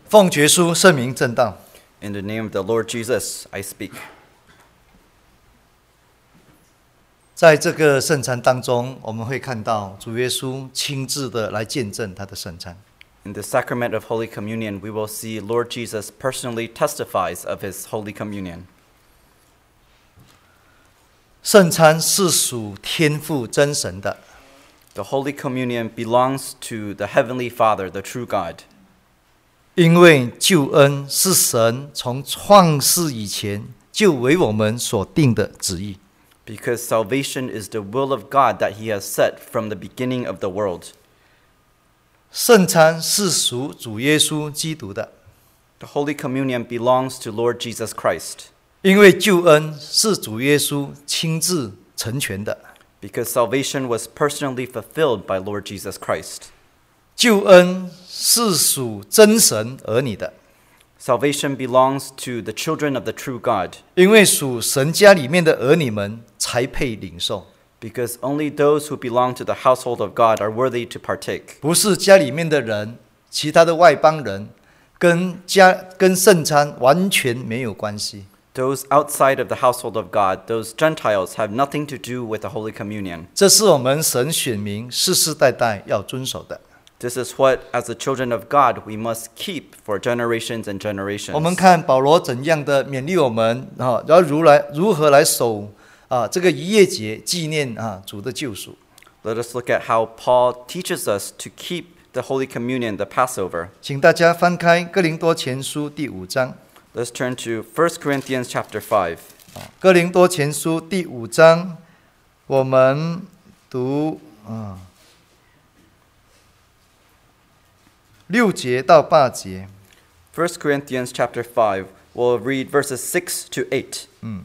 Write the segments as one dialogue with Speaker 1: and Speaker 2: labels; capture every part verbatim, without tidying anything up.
Speaker 1: 奉耶稣圣名正道。
Speaker 2: In the name of the Lord Jesus, I speak.
Speaker 1: 在这个圣餐当中，我们会看到主耶稣亲自的来见证他的圣餐。
Speaker 2: In the sacrament of Holy Communion, we will see Lord Jesus personally testifies of his Holy Communion.
Speaker 1: 圣餐是属天父真神的，
Speaker 2: The Holy Communion belongs to the Heavenly Father, the true God.
Speaker 1: 因为救恩是神从创世以前就为我们所定的旨意。
Speaker 2: Because salvation is the will of God that he has set from the beginning of the world.
Speaker 1: 圣餐是属主耶稣基督的，
Speaker 2: The Holy Communion belongs to Lord Jesus Christ.
Speaker 1: 因为救恩是主耶稣亲自成全的。
Speaker 2: Because salvation was personally fulfilled by Lord Jesus Christ.
Speaker 1: 救恩是属真神儿女的，
Speaker 2: Salvation belongs to the children of the true God.
Speaker 1: 因为属神家里面的儿女们才配领受，
Speaker 2: Because only those who belong to the household of God are worthy to partake.
Speaker 1: 不是家里面的人，其他的外邦人跟家跟圣餐完全没有关系。
Speaker 2: Those outside of the household of God, those Gentiles, have nothing to do with the Holy Communion.
Speaker 1: 这是我们神选民世世代代要遵守的。
Speaker 2: This is what, as the children of God, we must keep for generations and
Speaker 1: 我们
Speaker 2: generations.
Speaker 1: 看保罗怎样的勉励我们啊，然后如来如何来守啊这个逾越节，纪念啊主的救赎。
Speaker 2: Let us look at how Paul teaches us to keep the Holy Communion, the Passover.
Speaker 1: 请大家翻开哥林多前书第五章。
Speaker 2: Let's turn to First Corinthians chapter five.
Speaker 1: 哥林多前书第五章，我们读啊六节到八节。
Speaker 2: First Corinthians chapter five, we'll read verses six to eight.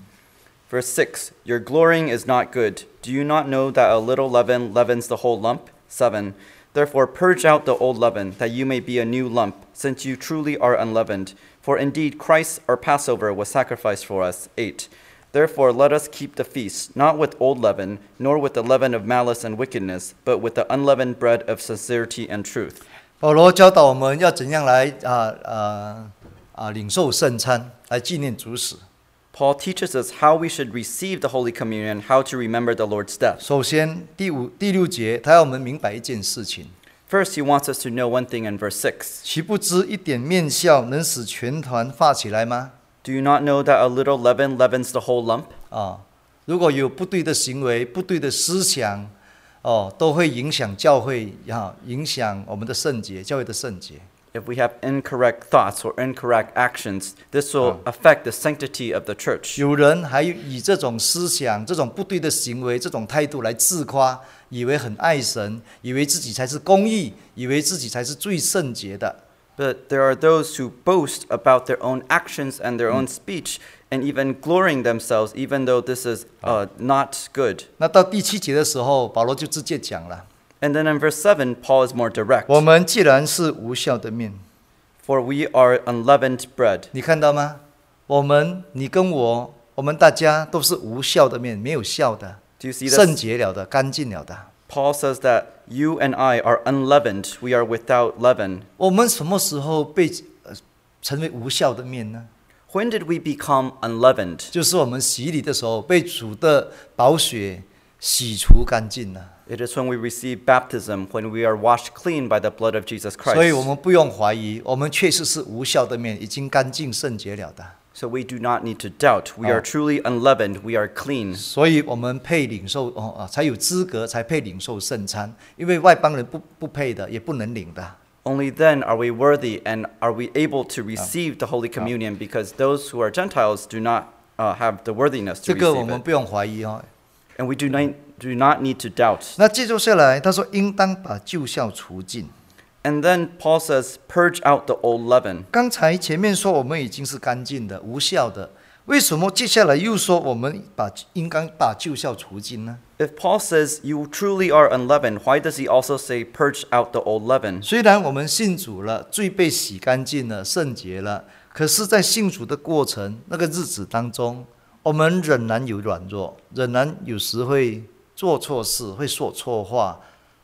Speaker 2: Verse six, your glorying is not good. Do you not know that a little leaven leavens the whole lump? seven, therefore purge out the old leaven, that you may be a new lump, since you truly are unleavened. For indeed Christ our Passover was sacrificed for us. eight, therefore let us keep the feast, not with old leaven, nor with the leaven of malice and wickedness, but with the unleavened bread of sincerity and truth.
Speaker 1: 保罗教导我们要怎样来啊啊啊领受圣餐，来纪念主死。
Speaker 2: Paul teaches us how we should receive the Holy Communion, how to remember the Lord's death.
Speaker 1: 首先，第五、第六节，他要我们明白一件事情：
Speaker 2: First, he wants us to know one thing in verse six.
Speaker 1: 岂不知一点面笑能使全团发起来吗？
Speaker 2: Do you not know that a little leaven leavens the whole lump?
Speaker 1: 啊，如果有不对的行为、不对的思想，哦，都会影响教会，啊，影响我们的圣洁，教会的圣洁。
Speaker 2: If we have incorrect thoughts or incorrect actions, this will affect the sanctity of the church.
Speaker 1: 有人还以这种思想、这种不对的行为、这种态度来自夸，以为很爱神，以为自己才是公义，以为自己才是最圣洁的。
Speaker 2: But there are those who boast about their own actions and their own speech, and even glorying themselves, even though this is uh, not good.
Speaker 1: 那到第七节的时候，保罗就直接讲了：
Speaker 2: And then in verse seven, Paul is more direct.
Speaker 1: 我们既然是无效的面，
Speaker 2: For we are unleavened bread.
Speaker 1: 你看到吗？我们，你跟我，我们大家都是无效的面，没有效的，
Speaker 2: Do you see
Speaker 1: 圣
Speaker 2: this?
Speaker 1: 洁了的，干净了的。
Speaker 2: Paul says that you and I are unleavened. We are without leaven.
Speaker 1: 我们什么时候被呃成为无效的面呢？
Speaker 2: When did we become unleavened?
Speaker 1: 就是我们洗礼的时候，被主的宝血洗除干净了。
Speaker 2: It is when we receive baptism, when we are washed clean by the blood of Jesus
Speaker 1: 所以我
Speaker 2: Christ.
Speaker 1: 们不用怀疑，我们确实是无效的面，已经干净圣洁了的。
Speaker 2: So we do not need to doubt. We are truly unleavened. We are clean.
Speaker 1: 所以我们配领受哦啊，才有资格才配领受圣餐，因为外邦人不不配的，也不能领的。
Speaker 2: Only then are we worthy and are we able to receive the Holy Communion, because those who are Gentiles do not uh, have the worthiness
Speaker 1: 这
Speaker 2: to
Speaker 1: 个我
Speaker 2: receive
Speaker 1: 们
Speaker 2: it.
Speaker 1: 不用怀疑哦。
Speaker 2: And we do not, do not need to doubt.
Speaker 1: 那接着下来，他说应当把旧酵除尽。
Speaker 2: And then Paul says, purge out the old leaven.
Speaker 1: 刚才前面说我们已经是干净的、无效的，为什么接下来又说我们把应当把旧酵除尽呢？
Speaker 2: If Paul says you truly are unleavened, why does he also say purge out the old leaven?
Speaker 1: 虽然我们信主了，罪被洗干净了、圣洁了，可是，在信主的过程那个日子当中，我们仍然有软弱，仍然有时会做错事，会说错话，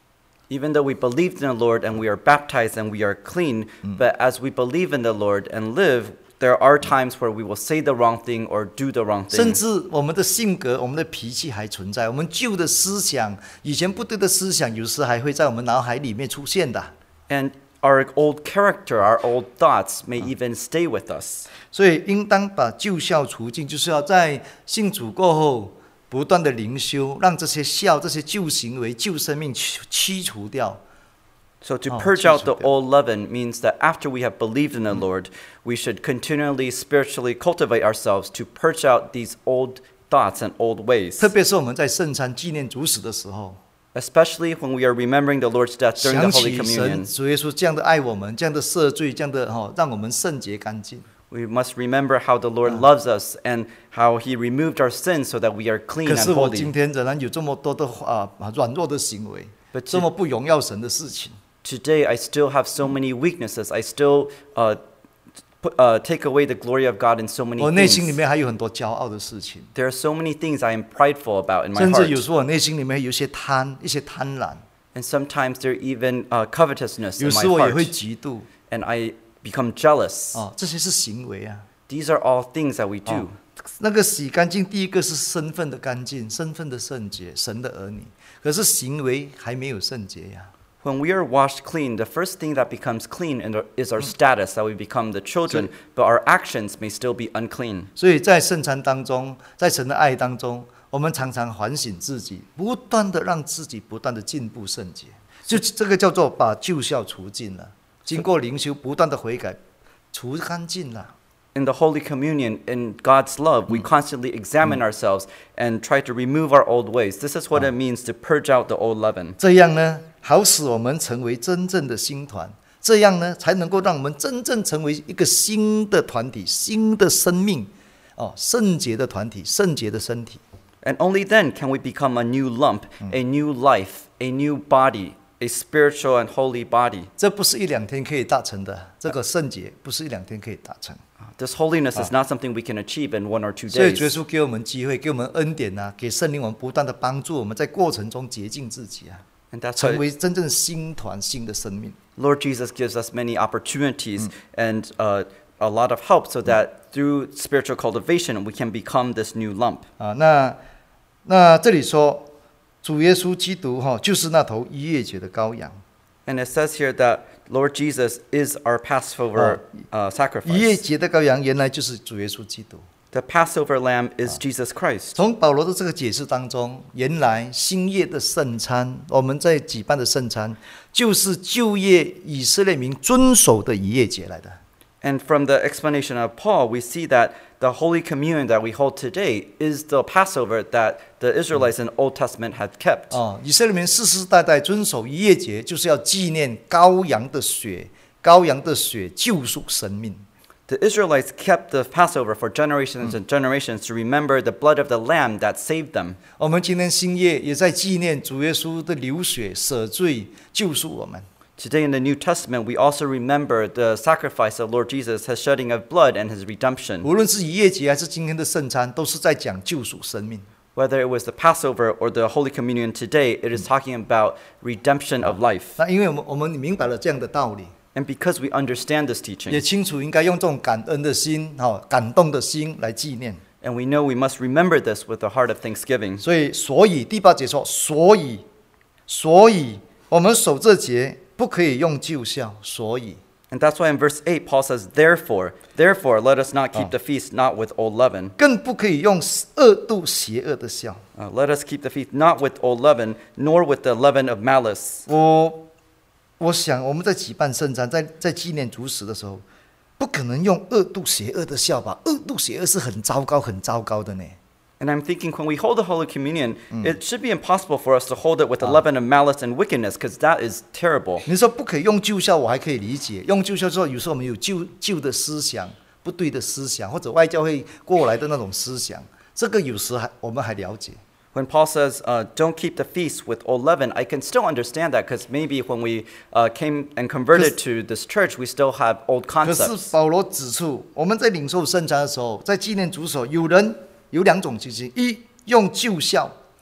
Speaker 2: Even though we believed in the Lord and we are baptized and we are clean, but as we believe in the Lord and live, there are times where we will say the wrong thing or do the wrong
Speaker 1: 甚
Speaker 2: thing.
Speaker 1: 至我们的性格、我们的脾气还存在，我们旧的思想、以前不对的思想，有时还会在我们脑海里面出现的。
Speaker 2: And our old character, our old thoughts may even stay with us.
Speaker 1: 所以应当把旧孝除尽，就是要在信主过后不断的灵修，让这些孝、这些旧行为、旧生命去驱除掉。
Speaker 2: So to
Speaker 1: Oh,
Speaker 2: purge out the
Speaker 1: Jesus.
Speaker 2: old leaven means that after we have believed in the Lord, we should continually spiritually cultivate ourselves to purge out these old thoughts and old ways.
Speaker 1: 特别是我们在圣餐纪念主死的时候，
Speaker 2: Especially when we are remembering the Lord's death during
Speaker 1: 想
Speaker 2: the Holy
Speaker 1: 起
Speaker 2: Communion.
Speaker 1: 神主耶稣这样的爱我们，这样的赦罪，这样的哈、哦，让我们圣洁干净。
Speaker 2: We must remember how the Lord loves us and how He removed our sins so that we are clean
Speaker 1: 可
Speaker 2: and
Speaker 1: 是我今
Speaker 2: holy.
Speaker 1: 天仍然有这么多的啊软弱的行为，
Speaker 2: But
Speaker 1: 这么不荣耀神的事情。
Speaker 2: Today, I still have so many weaknesses. I still uh, put, uh, take away the glory of God in so many
Speaker 1: 我内心里
Speaker 2: things.
Speaker 1: 面还有很多骄傲的事情，
Speaker 2: There are so many things I am prideful about in my
Speaker 1: 甚至有
Speaker 2: heart.
Speaker 1: 时候我内心里面有一些贪，一些贪婪，
Speaker 2: And sometimes there even uh, covetousness
Speaker 1: 有
Speaker 2: in my
Speaker 1: 时我也会
Speaker 2: heart.
Speaker 1: 嫉妒
Speaker 2: And I become jealous.
Speaker 1: 哦，这些是行为啊。
Speaker 2: These are all things that we do.
Speaker 1: 哦那个洗干净，第一个是身份的干净，身份的圣洁，神的儿女。可是行为还没有圣洁呀。
Speaker 2: When we are washed clean, the first thing that becomes clean in the- is our status, that we become the children, but our actions may still be unclean.
Speaker 1: 所以在圣餐当中，在神的爱当中，我们常常反省自己，不断的让自己不断的进步圣洁。就这个叫做把旧孝除尽了，经过灵修不断的悔改，除干净了。
Speaker 2: In the Holy Communion, in God's love, we constantly examine ourselves and try to remove our old ways. This is what it means to purge out the old leaven.
Speaker 1: 这样呢，好使我们成为真正的新团。这样呢，才能够让我们真正成为一个新的团体、新的生命，哦，圣洁的团体、圣洁的身体。
Speaker 2: And only then can we become a new lump, a new life, a new body, a spiritual and holy body.
Speaker 1: 这不是一两天可以达成的，这个圣洁不是一两天可以达成。
Speaker 2: This holiness is not something we can achieve in one or two
Speaker 1: 所以主耶
Speaker 2: days.
Speaker 1: 稣给我们机会，给我们恩典啊，给圣灵我们不断的帮助我们在过程中洁净自己啊，
Speaker 2: And that's
Speaker 1: 成
Speaker 2: why
Speaker 1: 为真正的新团、新的生命。
Speaker 2: Lord Jesus gives us many opportunities and uh, a lot of help so that through spiritual cultivation we can become this new lump.
Speaker 1: 啊，那那这里说，主耶稣基督哈、就是那头逾越节的羔羊。
Speaker 2: And it says here that Lord Jesus is our Passover uh,
Speaker 1: 逾越
Speaker 2: sacrifice.
Speaker 1: 节的羔羊原来就是主耶稣基督。
Speaker 2: The Passover lamb is Jesus Christ.
Speaker 1: 从保罗的这个解释当中，原来新约的圣餐，我们在举办的圣餐，就是旧约以色列民遵守的逾越节来的。
Speaker 2: And from the explanation of Paul, we see that the Holy Communion that we hold today is the Passover that the Israelites in Old Testament had kept.
Speaker 1: 哦，以色列民世世代代遵守逾越节，就是要纪念羔羊的血，羔羊的血救赎生命。
Speaker 2: The Israelites kept the Passover for generations and generations to remember the blood of the lamb that saved them.
Speaker 1: 我们今天新约也在纪念主耶稣的流血、舍罪、救赎我们。
Speaker 2: Today in the New Testament, we also remember the sacrifice of Lord Jesus, his shedding of blood and his redemption.
Speaker 1: 无论是逾越节还是今天的圣餐，都是在讲救赎生命。
Speaker 2: Whether it was the Passover or the Holy Communion today, it is talking about redemption of life.
Speaker 1: 那因为我们我们明白了这样的道理，
Speaker 2: And because we understand this
Speaker 1: 也
Speaker 2: teaching,
Speaker 1: 清楚应该用这种感恩的心、哈感动的心来纪念。
Speaker 2: and we know we must remember this with a heart of thanksgiving.
Speaker 1: 所以，所以第八节说，所以，所以我们守这节不可以用旧孝，所以。
Speaker 2: And that's why in verse eight, Paul says, Therefore, therefore, let us not keep
Speaker 1: Oh.
Speaker 2: the feast not with old leaven.
Speaker 1: 更不可以用恶度邪恶的笑。
Speaker 2: Uh, let us keep the feast not with old leaven, nor with the leaven of malice.
Speaker 1: 我我想我们在举办圣餐，在在纪念主死的时候，不可能用恶度邪恶的笑吧？恶度邪恶是很糟糕、很糟糕的呢。
Speaker 2: And I'm thinking when we hold the Holy Communion, it should be impossible for us to hold it with the leaven of malice and wickedness, because that is terrible.
Speaker 1: 你说不可以用旧孝，我还可以理解。用旧孝之后，有时候我们有旧旧的思想、不对的思想，或者外教会过来的那种思想，这个有时还我们还了解。
Speaker 2: When Paul says, uh, don't keep the feast with old leaven, I can still understand that, because maybe when we uh, came and converted to this church, we still have old
Speaker 1: 可是
Speaker 2: concepts.
Speaker 1: 保罗指出，我们在领受圣餐的时候，在纪念主手，有人有两种情形：一用旧孝，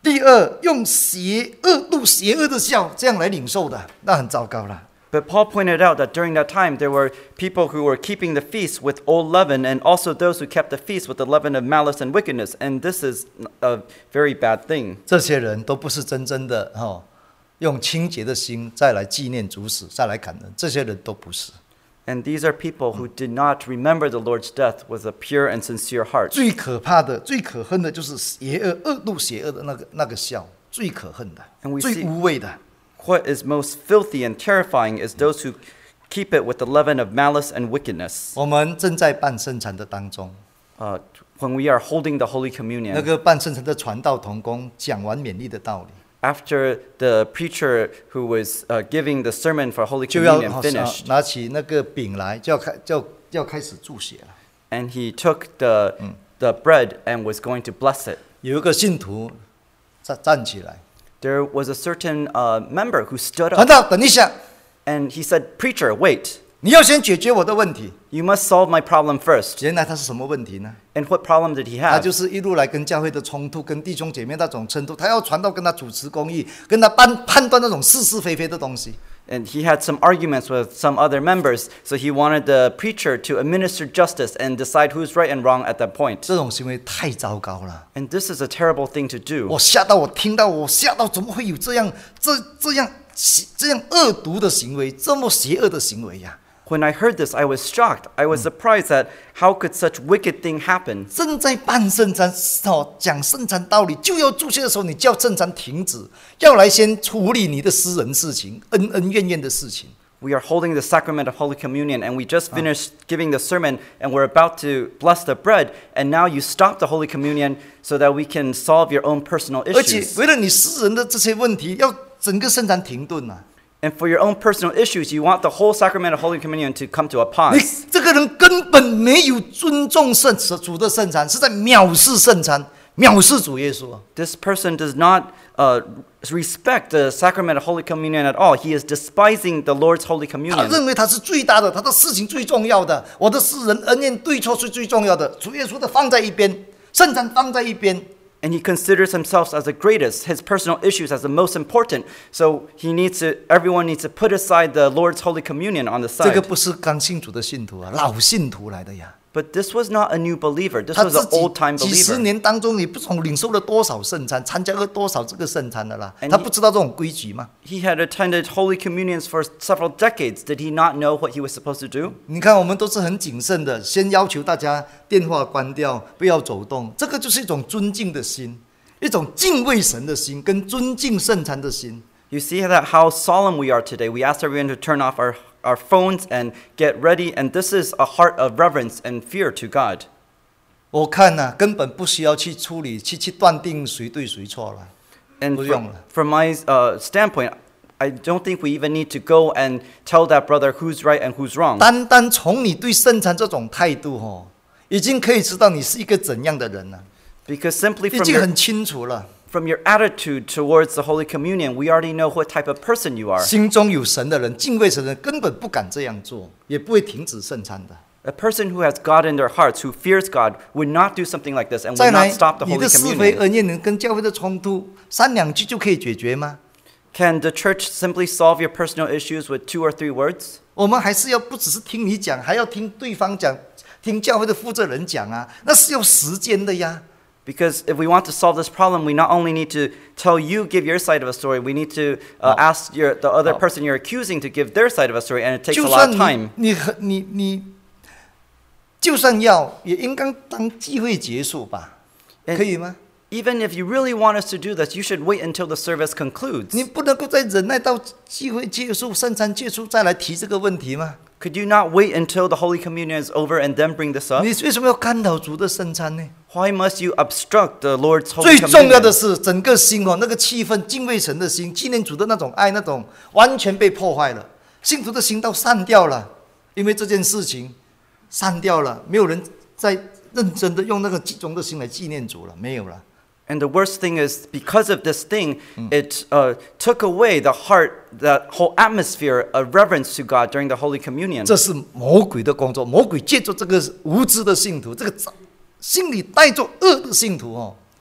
Speaker 1: 第二，用邪恶度邪恶的笑，这样来领受的，那很糟糕了。
Speaker 2: But Paul pointed out that during that time there were people who were keeping the feast with old leaven, and also those who kept the feast with the leaven of malice and wickedness. And this is a very bad thing.
Speaker 1: 这些人都不是真正的哈、哦，用清洁的心再来纪念主死，再来感恩，这些人都不是。
Speaker 2: And these are people who did not remember the Lord's death with a pure and sincere heart.
Speaker 1: 最可怕的、最可恨的就是邪恶、恶度邪恶的那个那个笑，最可恨的
Speaker 2: And we，
Speaker 1: 最
Speaker 2: see
Speaker 1: 无畏的。
Speaker 2: What is most filthy and terrifying is those who keep it with the leaven of malice and wickedness.
Speaker 1: 我们正在办圣餐的当中，
Speaker 2: Uh, when we are holding the Holy
Speaker 1: 那
Speaker 2: Communion,
Speaker 1: 个办圣餐的传道同工讲完勉励的道理，
Speaker 2: after the preacher who was uh, giving the sermon for Holy
Speaker 1: 就要
Speaker 2: Communion finished,
Speaker 1: 拿起那个饼来，就要开就要就要开始注血了。
Speaker 2: and he took the, the bread and was going to bless it,
Speaker 1: 有一个信徒站站起来，
Speaker 2: there was a certain uh, member who stood
Speaker 1: 传
Speaker 2: up
Speaker 1: 道等一下，
Speaker 2: and he said, "Preacher, wait.
Speaker 1: 你要先解决我的问题。
Speaker 2: You must solve my problem first."
Speaker 1: 原来他是什么问题呢？
Speaker 2: And what problem did he
Speaker 1: 他
Speaker 2: have?
Speaker 1: 就是一路来跟教会的冲突，跟弟兄姐妹那种冲突，他要传道跟他主持公义，跟他判判断那种是是非非的东西。
Speaker 2: And he had some arguments with some other members, so he wanted the preacher to administer justice and decide who's right and wrong at that point.
Speaker 1: 这种行为太糟糕了，
Speaker 2: And this is a terrible thing to do.
Speaker 1: 我吓到，我听到，我吓到，怎么会有这样这这样这样恶毒的行为，这么邪恶的行为呀、
Speaker 2: When I heard this, I was shocked. I was surprised at how could such wicked thing happen.
Speaker 1: 正在办圣餐哦，讲圣餐道理，就要注谢的时候，你叫圣餐停止，要来先处理你的私人事情、恩恩怨怨的事情。
Speaker 2: We are holding the sacrament of Holy Communion, and we just finished giving the sermon, and we're about to bless the bread, and now you stop the Holy Communion so that we can solve your own personal
Speaker 1: 而且
Speaker 2: issues.
Speaker 1: 为了你私人的这些问题，要整个圣餐停顿啊！
Speaker 2: And for your own personal issues, you want the whole sacrament of Holy Communion to come to a
Speaker 1: 你
Speaker 2: pause.
Speaker 1: 这个人根本没有尊重圣主的圣餐，是在藐视圣餐，藐视主耶稣。
Speaker 2: This person does not uh, respect the sacrament of Holy Communion at all. He is despising the Lord's Holy
Speaker 1: 他
Speaker 2: Communion.
Speaker 1: 认为他是最大的，他的事情最重要的，我的私人恩怨对错是最重要的，主耶稣的放在一边，圣餐放在一边。
Speaker 2: And he considers himself as the greatest, his personal issues as the most important. So he needs to, everyone needs to put aside the Lord's Holy Communion on the
Speaker 1: 这个
Speaker 2: side.
Speaker 1: 不是刚信主的信徒啊，老信徒来的呀。
Speaker 2: But this was not a new believer. This
Speaker 1: 他
Speaker 2: was
Speaker 1: 自
Speaker 2: an old-time
Speaker 1: 己几十
Speaker 2: believer.
Speaker 1: 年当中，你不懂领受了多少圣餐，参加了多少这个圣餐的啦？
Speaker 2: And
Speaker 1: 他
Speaker 2: he-
Speaker 1: 不知道这种规矩吗？
Speaker 2: He had attended Holy Communions for several decades. Did he not know what he was supposed to do?
Speaker 1: 你看，我们都是很谨慎的，先要求大家电话关掉，不要走动，这个就是一种尊敬的心，一种敬畏神的心，跟尊敬圣餐的心。
Speaker 2: You see that how solemn we are today. We asked everyone to turn off our, our phones and get ready. And this is a heart of reverence and fear to God.
Speaker 1: 我看呢、啊，根本不需要去处理，去去断定谁对谁错了。
Speaker 2: And
Speaker 1: 不
Speaker 2: from,
Speaker 1: 用了。
Speaker 2: from my uh, standpoint, I don't think we even need to go and tell that brother who's right and who's wrong.
Speaker 1: 单单从你对圣餐这种态度哦，已经可以知道你是一个怎样的人了，
Speaker 2: Because simply
Speaker 1: 已
Speaker 2: from
Speaker 1: 经
Speaker 2: your,
Speaker 1: 很清楚了。
Speaker 2: from your attitude towards the Holy Communion, we already know what type of person you are.
Speaker 1: 心中有神的人，敬畏神的人，根本不敢这样做，也不会停止圣餐的。
Speaker 2: A person who has God in their hearts, who fears God, would not do something like this and
Speaker 1: 再
Speaker 2: would
Speaker 1: 来
Speaker 2: not stop the，
Speaker 1: 你
Speaker 2: Holy
Speaker 1: 的是非
Speaker 2: Communion.
Speaker 1: 恩怨，跟教会的冲突，三两句就可以解决吗？
Speaker 2: Can the church simply solve your personal issues with two or three words?
Speaker 1: 我们还是要不只是听你讲，还要听对方讲，听教会的负责人讲啊，那是要时间的呀。
Speaker 2: Because if we want to solve this problem, we not only need to tell you, give your side of a story, we need to uh,
Speaker 1: Oh.
Speaker 2: ask your, the other
Speaker 1: Oh.
Speaker 2: person you're accusing to give their side of a story, and it takes
Speaker 1: 就
Speaker 2: a
Speaker 1: 算
Speaker 2: lot of
Speaker 1: 你
Speaker 2: time.
Speaker 1: 你很你你，就算要，也应该当聚会结束吧，
Speaker 2: And
Speaker 1: 可以吗？
Speaker 2: even if you really want us to do this, you should wait until the service concludes.
Speaker 1: 你不能够再忍耐到聚会结束、圣餐结束再来提这个问题吗？
Speaker 2: Could you not wait until the Holy Communion is over and then bring this up?
Speaker 1: 你为什么要干扰主的圣餐呢？
Speaker 2: Why must you obstruct the Lord's Holy
Speaker 1: 最重要的
Speaker 2: Communion?
Speaker 1: 是，整个心哦，那个气氛、敬畏神的心、纪念主的那种爱，那种完全被破坏了。信徒的心都散掉了，因为这件事情散掉了，没有人再认真的用那个集中的心来纪念主了，没有了。
Speaker 2: And the worst thing is, because of this thing, it uh, took away the heart, that whole atmosphere of reverence to God during the Holy Communion.
Speaker 1: 这是魔鬼的工作，魔鬼借助这个无知的信徒，这个心里带着恶的信徒哦，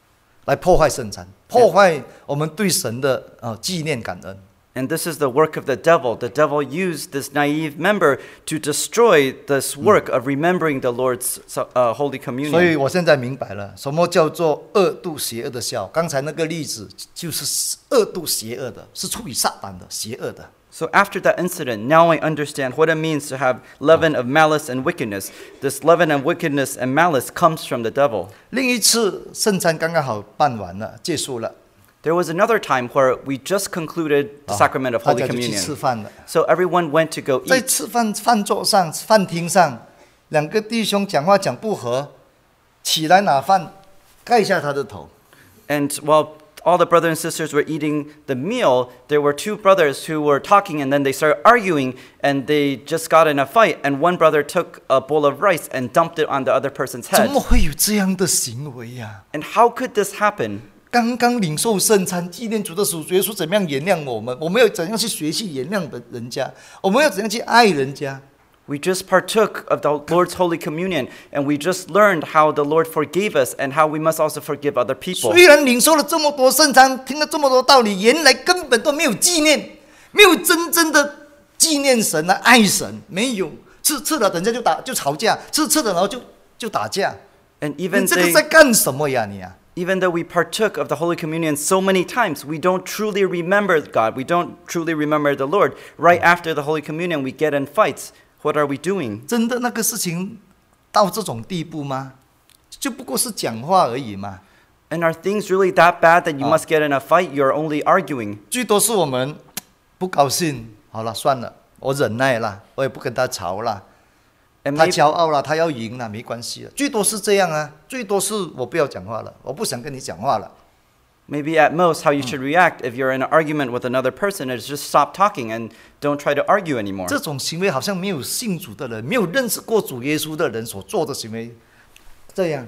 Speaker 1: 来破坏圣餐，破坏我们对神的呃纪念感恩。
Speaker 2: And this is the work of the devil. The devil used this naive member to destroy this work of remembering the Lord's uh, Holy
Speaker 1: 所以
Speaker 2: Communion.
Speaker 1: 我现在明白了，什么叫做恶毒邪恶的笑。刚才那个例子就是恶毒邪恶的，是出于撒旦的邪恶的。
Speaker 2: So after that incident, now I understand what it means to have leaven of malice and wickedness. This leaven of wickedness and malice comes from the devil.
Speaker 1: 另一次圣餐刚刚好办完了，结束了，
Speaker 2: There was another time where we just concluded the sacrament of
Speaker 1: 大
Speaker 2: Holy
Speaker 1: 家就去吃
Speaker 2: Communion.
Speaker 1: 饭了。
Speaker 2: So everyone went to go
Speaker 1: 在
Speaker 2: eat.
Speaker 1: 吃饭饭桌上、饭厅上，两个弟兄讲话讲不合，起来拿饭盖下他的头。
Speaker 2: And while all the brothers and sisters were eating the meal, there were two brothers who were talking and then they started arguing and they just got in a fight. And one brother took a bowl of rice and dumped it on the other person's
Speaker 1: 怎
Speaker 2: head.
Speaker 1: 么会有这样的行为呀、
Speaker 2: And how could this happen?
Speaker 1: 刚刚领受圣餐，纪念主的死，主耶稣怎么样原谅我们？我们要怎样去学习原谅的人家？我们要怎样去爱人家？
Speaker 2: We just partook of the Lord's Holy Communion and we just learned how the Lord forgave us and how we must also forgive other people.
Speaker 1: 虽然领受了这么多圣餐，听了这么多道理，原来根本都没有纪念，没有真正的纪念神啊，爱神，没有吃吃了，等下就打就吵架，吃吃了然后就就打架。
Speaker 2: And
Speaker 1: 你
Speaker 2: even
Speaker 1: 这个
Speaker 2: they,
Speaker 1: 在干什么呀你啊？
Speaker 2: even though we partook of the Holy Communion so many times, we don't truly remember God. We don't truly remember the Lord. Right after the Holy Communion, we get in fights. What are we doing?
Speaker 1: 真的那个事情到这种地步吗？就不过是讲话而已嘛。
Speaker 2: And are things really that bad that you must get in a fight? You're only arguing.
Speaker 1: 最多是我们不高兴，好了算了，我忍耐了，我也不跟他吵了。
Speaker 2: And
Speaker 1: 他
Speaker 2: maybe,
Speaker 1: 骄傲了，他要赢了，没关系了，最多是这样啊，最多是我不要讲话了，我不想跟你讲话了。
Speaker 2: maybe at most how you should react if you're in an argument with another person is just stop talking and don't try to argue anymore.
Speaker 1: 这种行为好像没有信主的人，没有认识过主耶稣的人所做的行为，这样，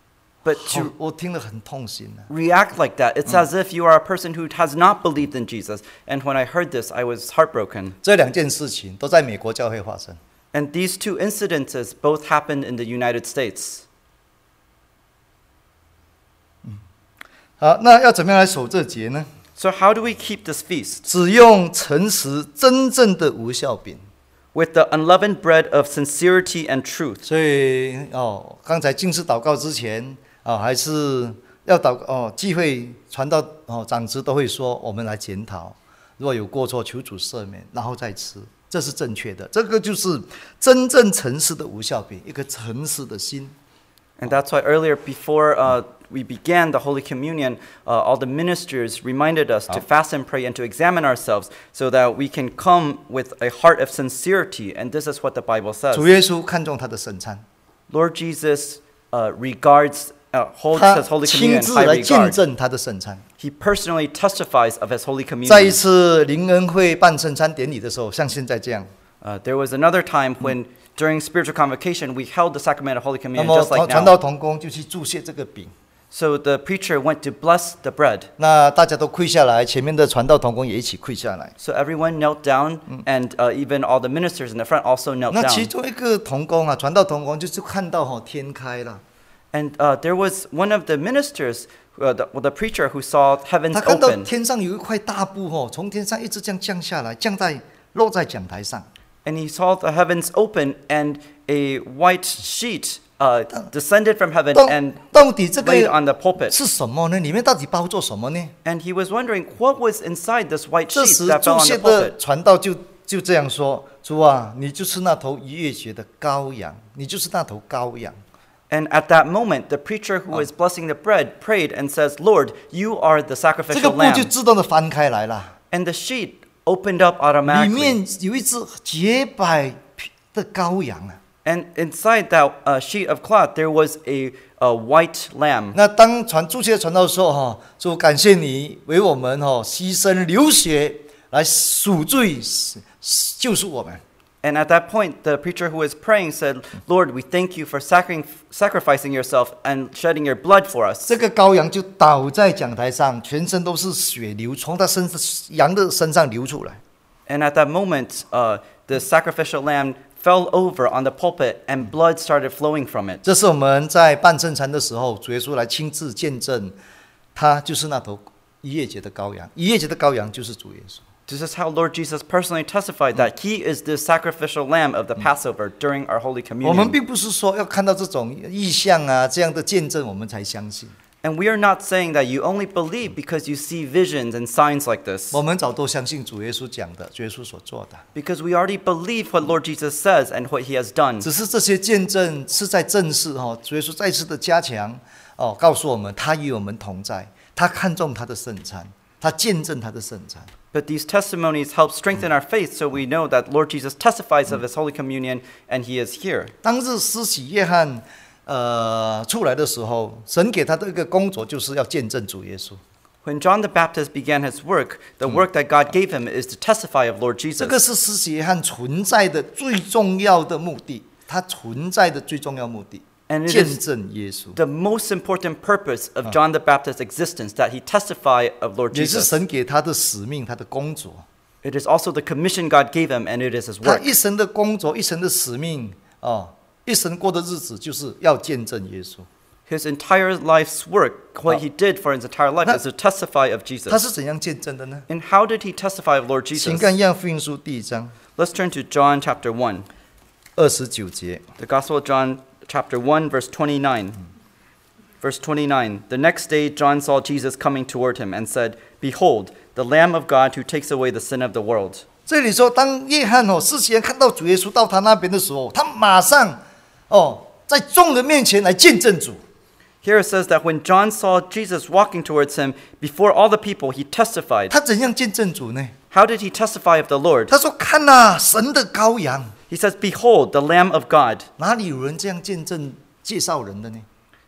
Speaker 2: But
Speaker 1: 好
Speaker 2: to
Speaker 1: 我听了很痛心啊。
Speaker 2: react like that, it's as if you are a person who has not believed in Jesus. And when I heard this, I was heartbroken.
Speaker 1: 这两件事情都在美国教会发生。
Speaker 2: And these two incidences both happened in the United States.
Speaker 1: 好，那要怎么样来守这节呢？
Speaker 2: So how do we keep this feast?
Speaker 1: 只用诚实真正的无效饼。
Speaker 2: With the unleavened bread of sincerity and truth.
Speaker 1: 所以哦，刚才敬事祷告之前啊、哦，还是要祷哦，聚会传道哦，长子都会说，我们来检讨，如果有过错，求主赦免，然后再吃，这是正确的。这个就是真正诚实的无效饼，一个诚实的心。
Speaker 2: And that's why earlier, before uh, we began the Holy Communion, uh, all the ministers reminded us to fast and pray and to examine ourselves so that we can come with a heart of sincerity. And this is what the Bible says.
Speaker 1: 主耶稣看重他的圣餐，
Speaker 2: Lord Jesus uh, regards, uh, holds
Speaker 1: 他
Speaker 2: his Holy
Speaker 1: 亲
Speaker 2: Communion in
Speaker 1: 自
Speaker 2: high
Speaker 1: 来见
Speaker 2: regard.
Speaker 1: 证他的圣餐。
Speaker 2: He personally testifies of his Holy
Speaker 1: 在一
Speaker 2: Communion.
Speaker 1: 次灵恩会办圣餐典礼的时候，像现在这样，
Speaker 2: Uh, there was another time when, during spiritual convocation, we held the sacrament of Holy
Speaker 1: 那
Speaker 2: Communion
Speaker 1: 么
Speaker 2: just like
Speaker 1: 传道
Speaker 2: now.
Speaker 1: 同工就去注谢这个饼。
Speaker 2: So the preacher went to bless the bread.
Speaker 1: 那大家都跪下来，前面的传道同工也一起跪下来。
Speaker 2: So everyone knelt down, and uh, even all the ministers in the front also knelt
Speaker 1: 那其
Speaker 2: down.
Speaker 1: 中一个同工啊，传道同工就是看到哈、天开了，
Speaker 2: And uh, there was one of the ministers, uh, the, well, the preacher, who saw heavens
Speaker 1: 他看到
Speaker 2: open.
Speaker 1: 天上有一块大布哦，从天上一直这样降下来，降在落在讲台上。
Speaker 2: And he saw the heavens open, and a white sheet uh, descended from heaven
Speaker 1: 到
Speaker 2: and
Speaker 1: 到底这
Speaker 2: laid
Speaker 1: 个
Speaker 2: on the pulpit.
Speaker 1: 是什么呢？里面到底包着什么呢？
Speaker 2: And he was wondering what was inside this white
Speaker 1: 这
Speaker 2: sheet
Speaker 1: 时
Speaker 2: that
Speaker 1: 注
Speaker 2: fell on
Speaker 1: 谢
Speaker 2: the
Speaker 1: 的
Speaker 2: pulpit.
Speaker 1: 传道就就这样说：主啊，你就是那头逾越节的羔羊，你就是那头羔羊。
Speaker 2: And at that moment, the preacher who was blessing the bread prayed and says, Lord, you are the
Speaker 1: 这个
Speaker 2: sacrificial
Speaker 1: 布就
Speaker 2: lamb.
Speaker 1: 自动的翻开来了，
Speaker 2: And the sheet opened up
Speaker 1: 里
Speaker 2: automatically.
Speaker 1: 面有一只洁白的羔羊啊。
Speaker 2: And inside that uh, sheet of cloth, there was a, a white lamb.
Speaker 1: 那当传注谢传道说哈，主感谢你为我们哈牺牲流血来赎罪救赎我们。
Speaker 2: And at that point, the preacher who was praying said, Lord, we thank you for sacri- sacrificing yourself and shedding your blood for us.
Speaker 1: 这个羔羊就倒在讲台上，全身都是血流，从他身羊的身上流出来。
Speaker 2: And at that moment, uh, the sacrificial lamb fell over on the pulpit and blood started flowing from it.
Speaker 1: 这是我们在办圣餐的时候，主耶稣来亲自见证他就是那头逾越节的羔羊，逾越节的羔羊就是主耶稣。
Speaker 2: This is how Lord Jesus personally testified that he is the sacrificial lamb of the Passover during our Holy
Speaker 1: 我们
Speaker 2: Communion.
Speaker 1: 并不是说要看到这种异象啊这样的见证我们才相信，
Speaker 2: And we are not saying that you only believe because you see visions and signs like this.
Speaker 1: 我们早都相信主耶稣讲的，主耶稣所做的。
Speaker 2: Because we already believe what Lord Jesus says and what he has done.
Speaker 1: 只是这些见证是在正式哈，主耶稣再次的加强哦，告诉我们他与我们同在，他看重他的圣餐，他见证他的圣餐。
Speaker 2: But these testimonies help strengthen our faith so we know that Lord Jesus testifies of his Holy Communion and he is here.
Speaker 1: 当日施洗约翰呃出来的时候，神给他的一个工作就是要见证主耶稣。
Speaker 2: When John the Baptist began his work, the work that God gave him is to testify of Lord
Speaker 1: 这个
Speaker 2: Jesus.
Speaker 1: 是施洗约翰存在的最重要的目的，他存在的最重要目的，
Speaker 2: And it
Speaker 1: 见
Speaker 2: is
Speaker 1: 证耶稣，
Speaker 2: the most important purpose of John the Baptist's existence, that he testify of Lord
Speaker 1: 也是
Speaker 2: Jesus.
Speaker 1: 神给他的使命，他的工作。
Speaker 2: It is also the commission God gave him, and it is his
Speaker 1: 他
Speaker 2: work.
Speaker 1: 一生的工作，一生的使命哦，一生过的日子就是要见证耶稣。
Speaker 2: His entire life's work, what he did for his entire life, is to testify of
Speaker 1: 他
Speaker 2: Jesus.
Speaker 1: 是怎样见证的呢？
Speaker 2: And how did he testify of Lord
Speaker 1: 请
Speaker 2: Jesus?
Speaker 1: 看《约翰福音书》第一章
Speaker 2: Let's turn to John chapter one.
Speaker 1: 二十九节。
Speaker 2: The Gospel of John chapter one, verse twenty-nine. Verse twenty-nine. The next day John saw Jesus coming toward him and said, Behold, the Lamb of God who takes away the sin of the world.
Speaker 1: 这里说，当约翰哦，施洗人看到主耶稣到他那边的时候，他马上哦，在众人面前来见证主。
Speaker 2: Here it says that when John saw Jesus walking towards him, before all the people, he testified.
Speaker 1: 他怎样见证主呢？
Speaker 2: How did he testify of the Lord?
Speaker 1: 他说：“看呐、神的羔羊。
Speaker 2: He says, Behold, the Lamb of God. ”
Speaker 1: 哪里有人这样见证介绍人的呢？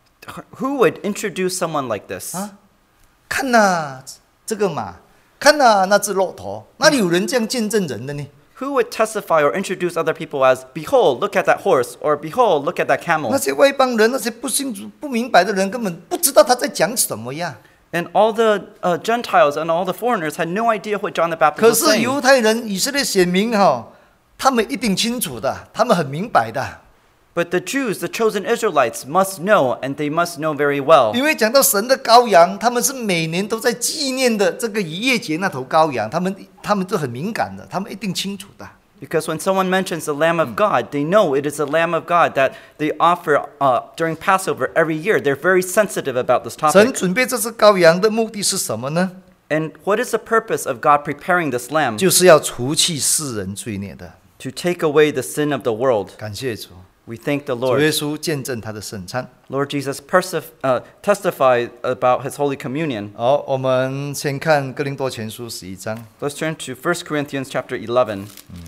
Speaker 2: Who would introduce someone like this?
Speaker 1: 啊，看呐、这个马，看呐、那只骆驼，哪里有人这样见证人的呢？
Speaker 2: Who would testify or introduce other people as, Behold, look at that horse, or Behold, look at that
Speaker 1: 那
Speaker 2: camel?
Speaker 1: 些外邦人，那些不信主、不明白的人，根本不知道他在讲什么呀。
Speaker 2: And all the uh, Gentiles and all the foreigners had no idea what John the Baptist
Speaker 1: 可
Speaker 2: was
Speaker 1: 是
Speaker 2: saying.
Speaker 1: 犹太人、以色列选民哈、他们一定清楚的，他们很明白的。
Speaker 2: But the Jews, the chosen Israelites, must know, and they must know very well.
Speaker 1: 因为讲到神的羔羊，他们是每年都在纪念的这个逾越节那头羔羊，他们他们都很敏感的，他们一定清楚的。
Speaker 2: Because when someone mentions the Lamb of God, they know it is the Lamb of God that they offer uh, during Passover every year. They're very sensitive about this
Speaker 1: 神
Speaker 2: topic.
Speaker 1: 准备这只羔羊的目的是什么呢？
Speaker 2: And what is the purpose of God preparing this lamb?
Speaker 1: 就是要除去世人罪孽的。
Speaker 2: To take away the sin of the world.
Speaker 1: 感谢主，
Speaker 2: We thank the
Speaker 1: 主耶
Speaker 2: Lord.
Speaker 1: 稣见证他的圣餐。
Speaker 2: Lord Jesus persif- uh, testified about his Holy Communion.
Speaker 1: 好，我们先看哥林多前书十一章。
Speaker 2: Let's turn to First Corinthians chapter eleven.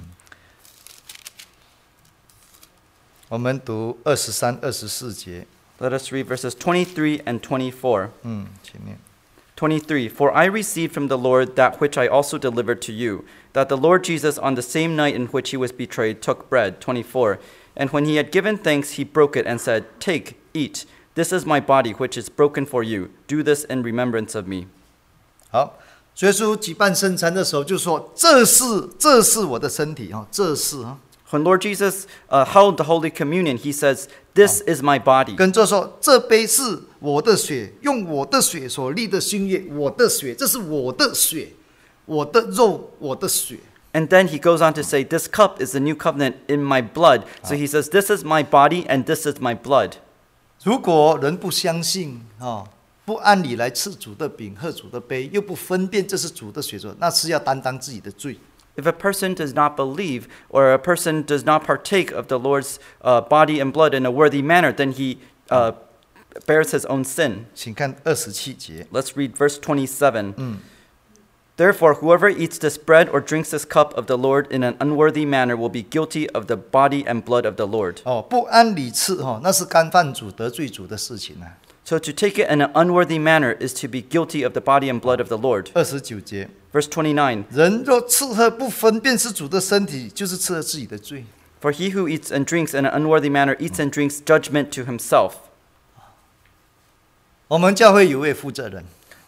Speaker 1: 我们读二十三、二十四节。
Speaker 2: Let us read verses twenty-three and twenty-four.
Speaker 1: 嗯，前面。
Speaker 2: twenty-three. For I received from the Lord that which I also delivered to you, that the Lord Jesus on the same night in which he was betrayed took bread. twenty-four. And when he had given thanks, he broke it and said, Take, eat. This is my body, which is broken for you. Do this in remembrance of me.
Speaker 1: 好，主耶稣举办圣餐的时候就说：“这是，这是我的身体啊，这是啊。”
Speaker 2: When Lord Jesus uh, held the Holy Communion, he says, This is my body.
Speaker 1: 跟着说：“这杯是我的血，用我的血所立的新约，我的血，这是我的血，我的肉，我的血。”
Speaker 2: And then he goes on to say, This cup is the new covenant in my blood. So he says, This is my body and this is my blood.
Speaker 1: 如果人不相信啊，不按理来吃主的饼、喝主的杯，又不分辨这是主的血说，那是要担当自己的罪。
Speaker 2: If a person does not believe, or a person does not partake of the Lord's uh, body and blood in a worthy manner, then he uh, bears his own sin.
Speaker 1: 请看二十七节。
Speaker 2: Let's read verse twenty-seven. Therefore, whoever eats this bread or drinks this cup of the Lord in an unworthy manner will be guilty of the body and blood of the Lord.
Speaker 1: 哦，不按理吃哦，那是干犯主、得罪主的事情啊。
Speaker 2: So to take it in an unworthy manner is to be guilty of the body and blood of the Lord.
Speaker 1: 二十九节，
Speaker 2: Verse twenty-nine.
Speaker 1: 人若吃喝不分辨是主的身体，就是吃了自己的罪。
Speaker 2: For he who eats and drinks in an unworthy manner eats and drinks judgment to himself.
Speaker 1: 我们教会有位负责人，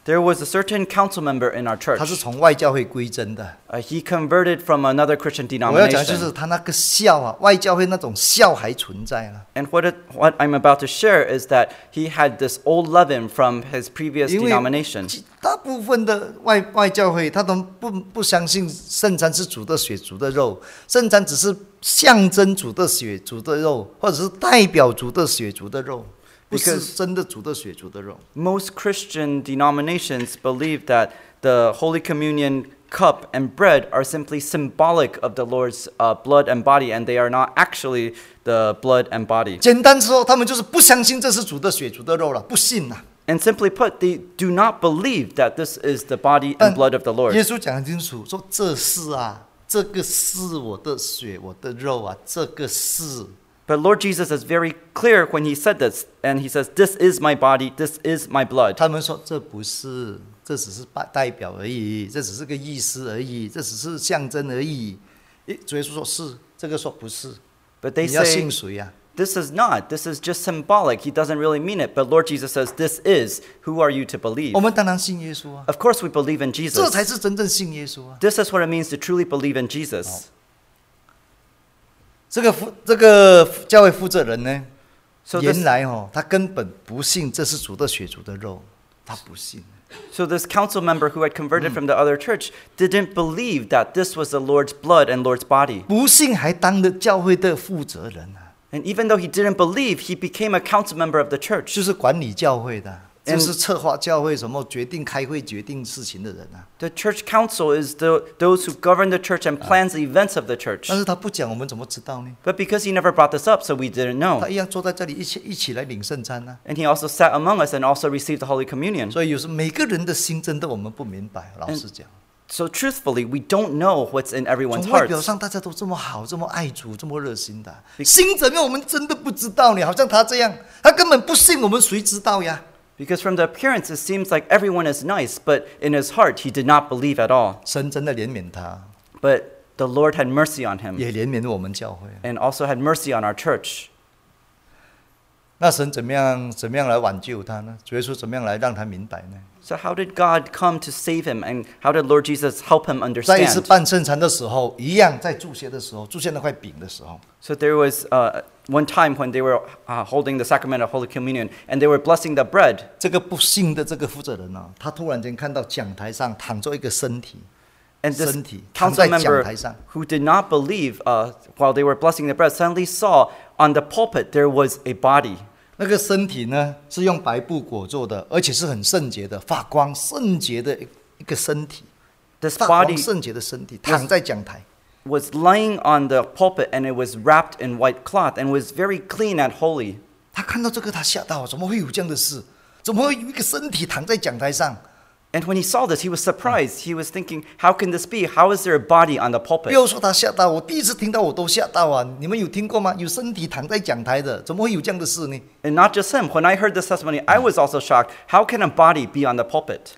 Speaker 2: There was a certain council member in our
Speaker 1: 他是
Speaker 2: church.
Speaker 1: 从外教会归真的。
Speaker 2: Uh, he converted from another Christian
Speaker 1: 我要讲就是
Speaker 2: denomination.
Speaker 1: 他那个笑啊，外教会那种笑还存在了。
Speaker 2: And what, it, what I'm about to share is that he had this old leaven from his previous
Speaker 1: 因为
Speaker 2: denomination.
Speaker 1: 其大部分的外外教会，他都不不相信圣餐是主的血、主的肉，圣餐只是象征主的血、主的肉，或者是代表主的血、主的肉，不是
Speaker 2: Because
Speaker 1: 真的主的血、主的肉。
Speaker 2: Most Christian denominations believe that the Holy Communion cup and bread are simply symbolic of the Lord's uh, blood and body, and they are not actually the blood and body.
Speaker 1: 简单说，他们就是不相信这是主的血、主的肉了，不信呐、
Speaker 2: And simply put, they do not believe that this is the body
Speaker 1: 但
Speaker 2: and blood of the Lord.
Speaker 1: 耶稣讲得清楚，说这是啊，这个是我的血、我的肉啊，这个是。
Speaker 2: But Lord Jesus is very clear when he said this, and he says, "This is my body, this is my blood."
Speaker 1: 他们说这不是，这只是代代表而已，这只是个意思而已，这只是象征而已。诶，主耶稣说是，这个说不是。
Speaker 2: But they
Speaker 1: 你要
Speaker 2: say,
Speaker 1: 信谁呀、
Speaker 2: "This is not. This is just symbolic. He doesn't really mean it." But Lord Jesus says, "This is. Who are you to believe?"
Speaker 1: 我们当然信耶稣啊，
Speaker 2: Of course, we believe in
Speaker 1: 这
Speaker 2: Jesus.
Speaker 1: 才是真正信耶稣啊。
Speaker 2: This is what it means to truly believe in Jesus.
Speaker 1: 这个负这个教会负责人呢，
Speaker 2: So
Speaker 1: 原
Speaker 2: this,
Speaker 1: 来哦，他根本不信这是主的血、主的肉，他不信。
Speaker 2: so this council member who had converted from the other church didn't believe that this was the Lord's blood and Lord's body.
Speaker 1: 不信还当了教会的负责人啊，
Speaker 2: And even though he didn't believe, he became a council member of the church.
Speaker 1: 就是管理教会的，
Speaker 2: And-
Speaker 1: 就是策划教会什么决定开会、决定事情的人啊。
Speaker 2: The church council is the, those who govern the church and plans the events of the church.
Speaker 1: 但是他不讲，我们怎么知道呢？
Speaker 2: But because he never brought this up, so we didn't
Speaker 1: 他
Speaker 2: know.
Speaker 1: 一样坐在这里一起一起来领圣餐呢、
Speaker 2: And he also sat among us and also received the Holy Communion.
Speaker 1: 所以有时每个人的心真的我们不明白，老实讲。
Speaker 2: So truthfully, we don't know what's in everyone's
Speaker 1: 从外表
Speaker 2: hearts.
Speaker 1: 上大家都这么好，这么爱主，这么热心的，心怎么样我们真的不知道呢？好像他这样，他根本不信，我们谁知道呀？
Speaker 2: Because from the appearance, it seems like everyone is nice, but in his heart, he did not believe at all.
Speaker 1: 神真的怜悯他，
Speaker 2: But the Lord had mercy on him
Speaker 1: 也怜悯我们教会。
Speaker 2: and also had mercy on our church.
Speaker 1: 那神怎么样怎么样来挽救他呢？主耶稣怎么样来让他明白呢？
Speaker 2: So how did God come to save him, and how did Lord Jesus help him
Speaker 1: 在一次
Speaker 2: understand?
Speaker 1: 办圣餐的时候，一样在祝谢的时候，祝谢那块饼的时候，
Speaker 2: So there was uh, one time when they were uh, holding the sacrament of Holy Communion, and they were blessing the bread.
Speaker 1: 这个不信的这个负责人呢、他突然间看到讲台上躺着一个身体，
Speaker 2: And this
Speaker 1: 身体躺在
Speaker 2: council
Speaker 1: 讲
Speaker 2: member
Speaker 1: 台上，
Speaker 2: who did not believe uh, while they were blessing the bread suddenly saw on the pulpit there was a body.
Speaker 1: 那个身体呢是用白布裹做的，而且是很圣洁的、发光圣洁的一个身体，
Speaker 2: This
Speaker 1: 发光
Speaker 2: body
Speaker 1: 圣洁的身体躺在讲台。
Speaker 2: was lying on the pulpit, and it was wrapped in white cloth and was very clean and holy.
Speaker 1: 他看到这个，他吓到，怎么会有这样的事？怎么会有一个身体躺在讲台上？
Speaker 2: And when he saw this, he was surprised. He was thinking, how can this be? How is there a body on the
Speaker 1: 不
Speaker 2: pulpit?
Speaker 1: 要说他吓到，我第一次听到我都吓到啊！你们有听过吗？有身体躺在讲台的，怎么会有这样的事呢？
Speaker 2: And not just him. When I heard this testimony, I was also shocked. How can a body be on the pulpit?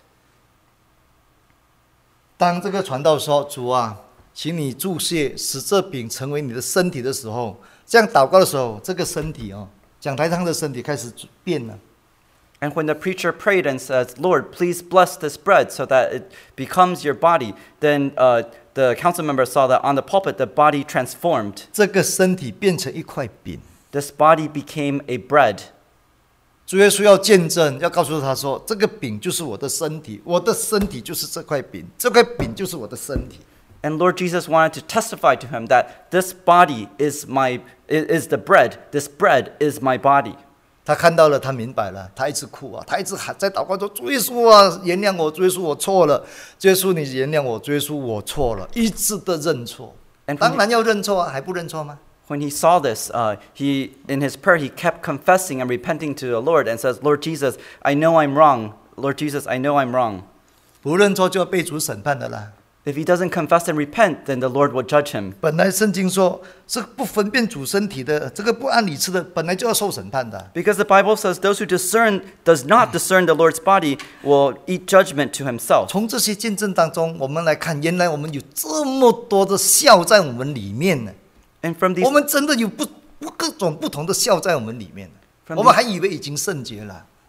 Speaker 1: 当这个传道说：“主啊，请你注谢，使这饼成为你的身体的时候，这样祷告的时候，这个身体哦，讲台上的身体开始变了。
Speaker 2: And when the preacher prayed and says, Lord, please bless this bread so that it becomes your body, then uh, the council member saw that on the pulpit, the body transformed.
Speaker 1: 这个身体变成一块饼。
Speaker 2: This body became a bread.
Speaker 1: 主耶稣要见证，要告诉他说：这个饼就是我的身体，我的身体就是这块饼，这块饼就是我的身体。
Speaker 2: And Lord Jesus wanted to testify to him that this body is my is the bread. This bread is my body.
Speaker 1: 他看到了，他明白了，他一直哭啊，他一直喊在祷告说：主耶稣啊，原谅我，主耶稣我错了，主耶稣你原谅我，主耶稣我错了，一直的认错。
Speaker 2: And
Speaker 1: 当然要认错啊，还不认错吗？
Speaker 2: When he saw this, uh, he in his prayer he kept confessing and repenting to the Lord and says, Lord Jesus, I know I'm wrong. Lord Jesus, I know I'm wrong.
Speaker 1: 不认错就要被主审判的啦。
Speaker 2: If he doesn't confess and repent, then the Lord will judge him.
Speaker 1: 本来圣经说，这不分辨主身体的，这个不按理吃的，本来就要受审判的。
Speaker 2: Because the Bible says those who discern does not discern the Lord's body will eat judgment to himself.
Speaker 1: 从这些见证当中，我们来看，原来我们有这么多的笑在我们里面呢。
Speaker 2: And from these
Speaker 1: 我们真的有不不各种不同的笑在我们里面。
Speaker 2: From
Speaker 1: 我们还以为已经圣洁了，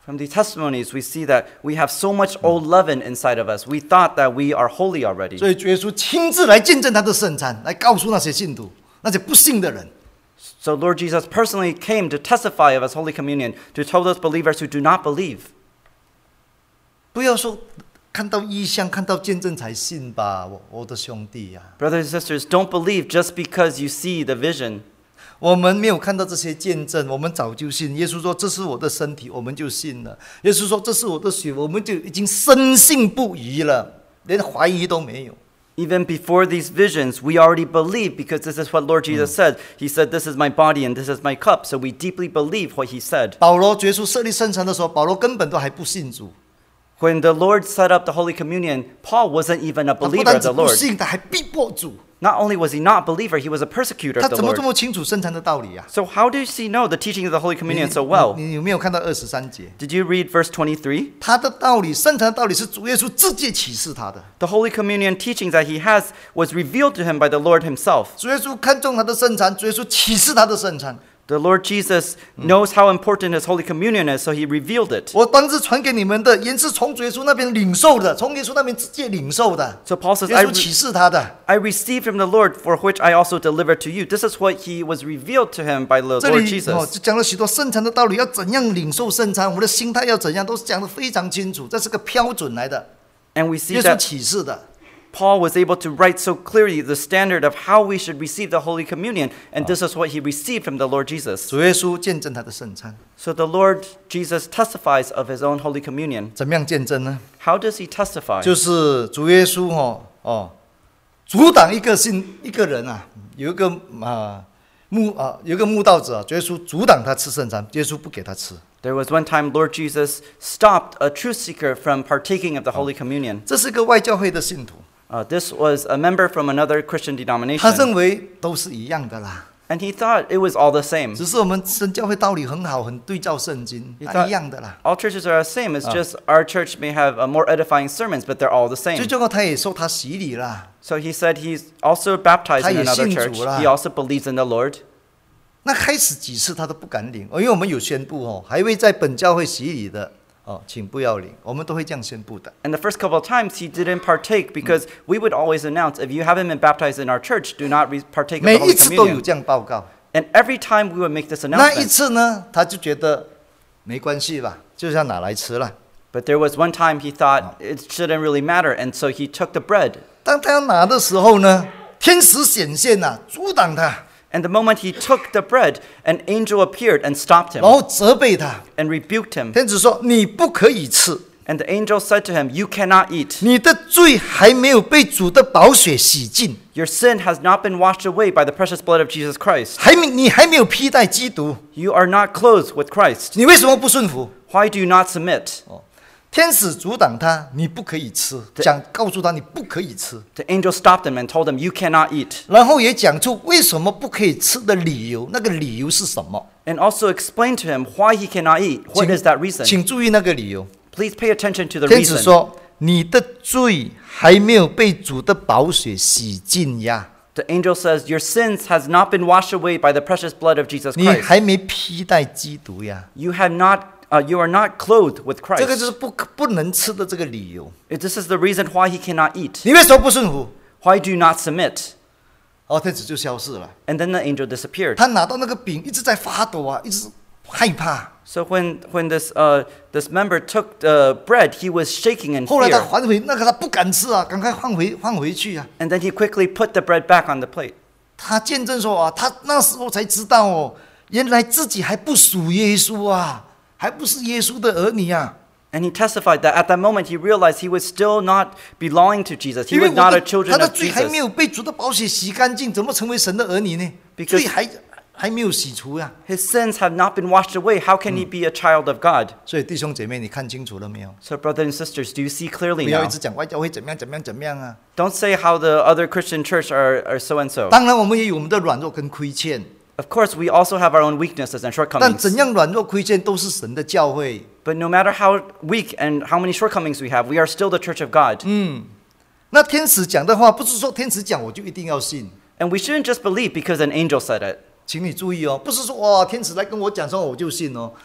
Speaker 2: From these testimonies, we see that we have so much old leaven inside of us. We thought that we are holy already.
Speaker 1: 所以主耶稣亲自来见证他的圣餐，来告诉那些信徒、那些不信的人。
Speaker 2: So Lord Jesus personally came to testify of his Holy Communion, to tell those believers who do not believe.
Speaker 1: 不要说看到异象、看到见证才信吧，我我的兄弟呀、啊。
Speaker 2: Brothers and sisters, don't believe just because you see the vision.
Speaker 1: 我们没有看到这些见证，我们早就信。耶稣说：“这是我的身体”，我们就信了。耶稣说：“这是我的血”，我们就已经深信不疑了，连怀疑都没有。
Speaker 2: Even before these visions, we already believe because this is what Lord Jesus said. He said, "This is my body and this is my cup." So we deeply believe what he said.
Speaker 1: 保罗耶稣设立圣餐的时候，保罗根本都还不信主。
Speaker 2: When the Lord set up the Holy Communion, Paul wasn't even a
Speaker 1: 他不
Speaker 2: believer
Speaker 1: 单
Speaker 2: of
Speaker 1: 止
Speaker 2: the
Speaker 1: 不
Speaker 2: Lord.
Speaker 1: 信，他还逼迫主。
Speaker 2: Not only was he not a believer, he was a persecutor
Speaker 1: 他
Speaker 2: of the
Speaker 1: 怎么这
Speaker 2: Lord.
Speaker 1: 么清楚圣餐的道理呀、啊？
Speaker 2: So how does he know the teaching of the Holy
Speaker 1: 你
Speaker 2: Communion so well?
Speaker 1: 你你有没有看到二十三节？
Speaker 2: Did you read verse twenty-three?
Speaker 1: 他的道理，圣餐的道理是主耶稣直接启示他的。
Speaker 2: The Holy Communion teachings that he has was revealed to him by the Lord himself.
Speaker 1: 主耶稣看重他的圣餐，主耶稣启示他的圣餐。
Speaker 2: The Lord Jesus knows how important his Holy Communion is, so he revealed it.
Speaker 1: 我当时传给你们的，原是从主耶稣那边领受的，从耶稣那边直接领受的。
Speaker 2: So Paul says,
Speaker 1: 耶
Speaker 2: I,
Speaker 1: 稣
Speaker 2: re-
Speaker 1: 启示他的。
Speaker 2: I received from the Lord, for which I also delivered to you. This is what he was revealed to him by the
Speaker 1: 这
Speaker 2: Lord
Speaker 1: 里
Speaker 2: Jesus.
Speaker 1: 哦，就讲了许多圣餐的道理，要怎样领受圣餐，我们的心态要怎样，都是讲得非常清楚，这是个标准来的。
Speaker 2: And we see
Speaker 1: 耶稣
Speaker 2: that
Speaker 1: 启示的。
Speaker 2: Paul was able to write so clearly the standard of how we should receive the Holy Communion, and this is what he received from the Lord Jesus.
Speaker 1: 主耶稣见证他的圣餐，
Speaker 2: So the Lord Jesus testifies of his own Holy Communion.
Speaker 1: 怎么样见证呢？
Speaker 2: How does he testify?
Speaker 1: 就是主耶稣哦哦，阻挡一个信一个人啊，有一个啊牧啊有一个牧道者啊，主耶稣阻挡他吃圣餐，耶稣不给他吃。
Speaker 2: There was one time Lord Jesus stopped a truth seeker from partaking of the Holy Communion.
Speaker 1: 这是个外教会的信徒，
Speaker 2: Uh, this was a member from another Christian
Speaker 1: 他
Speaker 2: denomination,
Speaker 1: 认为都是一样的啦，
Speaker 2: and he thought it was all the same.
Speaker 1: 只是我们真教会道理很好，很对照圣经，
Speaker 2: He
Speaker 1: 啊
Speaker 2: thought
Speaker 1: 一样的啦。
Speaker 2: all churches are the same. It's just our church may have uh, more edifying sermons, but they're all the
Speaker 1: 最
Speaker 2: same.
Speaker 1: 最后他也受他洗礼啦。
Speaker 2: So he said he's also baptized in
Speaker 1: 他也
Speaker 2: another
Speaker 1: 信主
Speaker 2: church.
Speaker 1: 啦。
Speaker 2: He also believes in the Lord.
Speaker 1: 那开始几次他都不敢领，哦因为我们有宣布哦，还未在本教会洗礼的哦，请不要领，我们都会这样宣布的。
Speaker 2: And the first couple of times he didn't partake because we would always announce, if you haven't been baptized in our church, do not re- partake of
Speaker 1: 每
Speaker 2: the
Speaker 1: 一
Speaker 2: Holy
Speaker 1: 次都有
Speaker 2: Communion.
Speaker 1: 这样报告。
Speaker 2: And every time we would make this
Speaker 1: 那一
Speaker 2: announcement.
Speaker 1: 次呢，他就觉得没关系吧，就是要拿来吃了。
Speaker 2: But there was one time he thought it shouldn't really matter, and so he took the bread.
Speaker 1: 当他要拿的时候呢，天使显现呐、啊，阻挡他，
Speaker 2: And the moment he took the bread, an angel appeared and stopped him
Speaker 1: 然后责备他。
Speaker 2: and rebuked him.
Speaker 1: 天使说：“你不可以吃，
Speaker 2: And the angel said to him, "You cannot eat.
Speaker 1: 你的罪还没有被主的宝血洗净，
Speaker 2: Your sin has not been washed away by the precious blood of Jesus Christ.
Speaker 1: 还没你还没有披戴基督，
Speaker 2: You are not clothed with Christ.
Speaker 1: 你为什么不顺服？”
Speaker 2: Why do you not submit?"
Speaker 1: 天使阻挡他，你不可以吃，讲告诉他你不可以吃，
Speaker 2: The angel stopped him and told him, "You cannot eat."
Speaker 1: 然后也讲出为什么不可以吃的理由，那个理由是什么？
Speaker 2: And also explained to him why he cannot eat. What is that reason?
Speaker 1: 请注意那个理由。
Speaker 2: Please pay attention to the
Speaker 1: 天使
Speaker 2: reason.
Speaker 1: 说：“你的罪还没有被主的宝血洗净呀，
Speaker 2: The angel says, "Your sins has not been washed away by the precious blood of Jesus
Speaker 1: 你
Speaker 2: Christ.
Speaker 1: 还没披戴基督呀。
Speaker 2: You have not, uh, you are not clothed with ”
Speaker 1: 这个就是
Speaker 2: Christ."
Speaker 1: 不可不能吃的这个理由。
Speaker 2: This is the reason why he cannot eat.
Speaker 1: 你为什么不顺服？
Speaker 2: Why do you not submit?
Speaker 1: 哦，天使就消失了。
Speaker 2: And then the angel disappeared.
Speaker 1: 他拿到那个饼，一直在发抖啊，一直害怕。
Speaker 2: So when, when this, uh, this member took the bread, he was shaking in
Speaker 1: 后来他
Speaker 2: fear.
Speaker 1: 还回那个，他不敢吃啊，赶快换回换回去啊。
Speaker 2: And then he quickly put the bread back on the plate.
Speaker 1: 他见证说啊，他那时候才知道哦，原来自己还不属耶稣啊，还不是耶稣的儿女啊。
Speaker 2: And he testified that at that moment he realized he was still not belonging to Jesus. He
Speaker 1: 因为
Speaker 2: was
Speaker 1: 我
Speaker 2: not a
Speaker 1: 的
Speaker 2: children
Speaker 1: 他的
Speaker 2: of
Speaker 1: 罪还没
Speaker 2: Jesus.
Speaker 1: 有被主的宝血洗干净，怎么成为神的儿女呢？
Speaker 2: Because-
Speaker 1: 罪还还没有洗除呀、
Speaker 2: His sins have not been washed away. How can he be a child of God?
Speaker 1: 所以弟兄姐妹，你看清楚了没有？
Speaker 2: So brothers and sisters, do you see clearly
Speaker 1: 不要一
Speaker 2: now?
Speaker 1: 直讲外教会怎么样怎么样怎么样啊！
Speaker 2: Don't say how the other Christian church are, are so and so.
Speaker 1: 当然，我们也有我们的软弱跟亏欠，
Speaker 2: Of course, we also have our own weaknesses and
Speaker 1: 但怎
Speaker 2: shortcomings.
Speaker 1: 样软弱亏欠都是神的教会。
Speaker 2: But no matter how weak and how many shortcomings we have, we are still the church of God.
Speaker 1: 那天使讲的话，不是说天使讲我就一定要信，
Speaker 2: And we shouldn't just believe because an angel said it.
Speaker 1: 请你注意哦，不是说哇天使来跟我讲说我就信哦。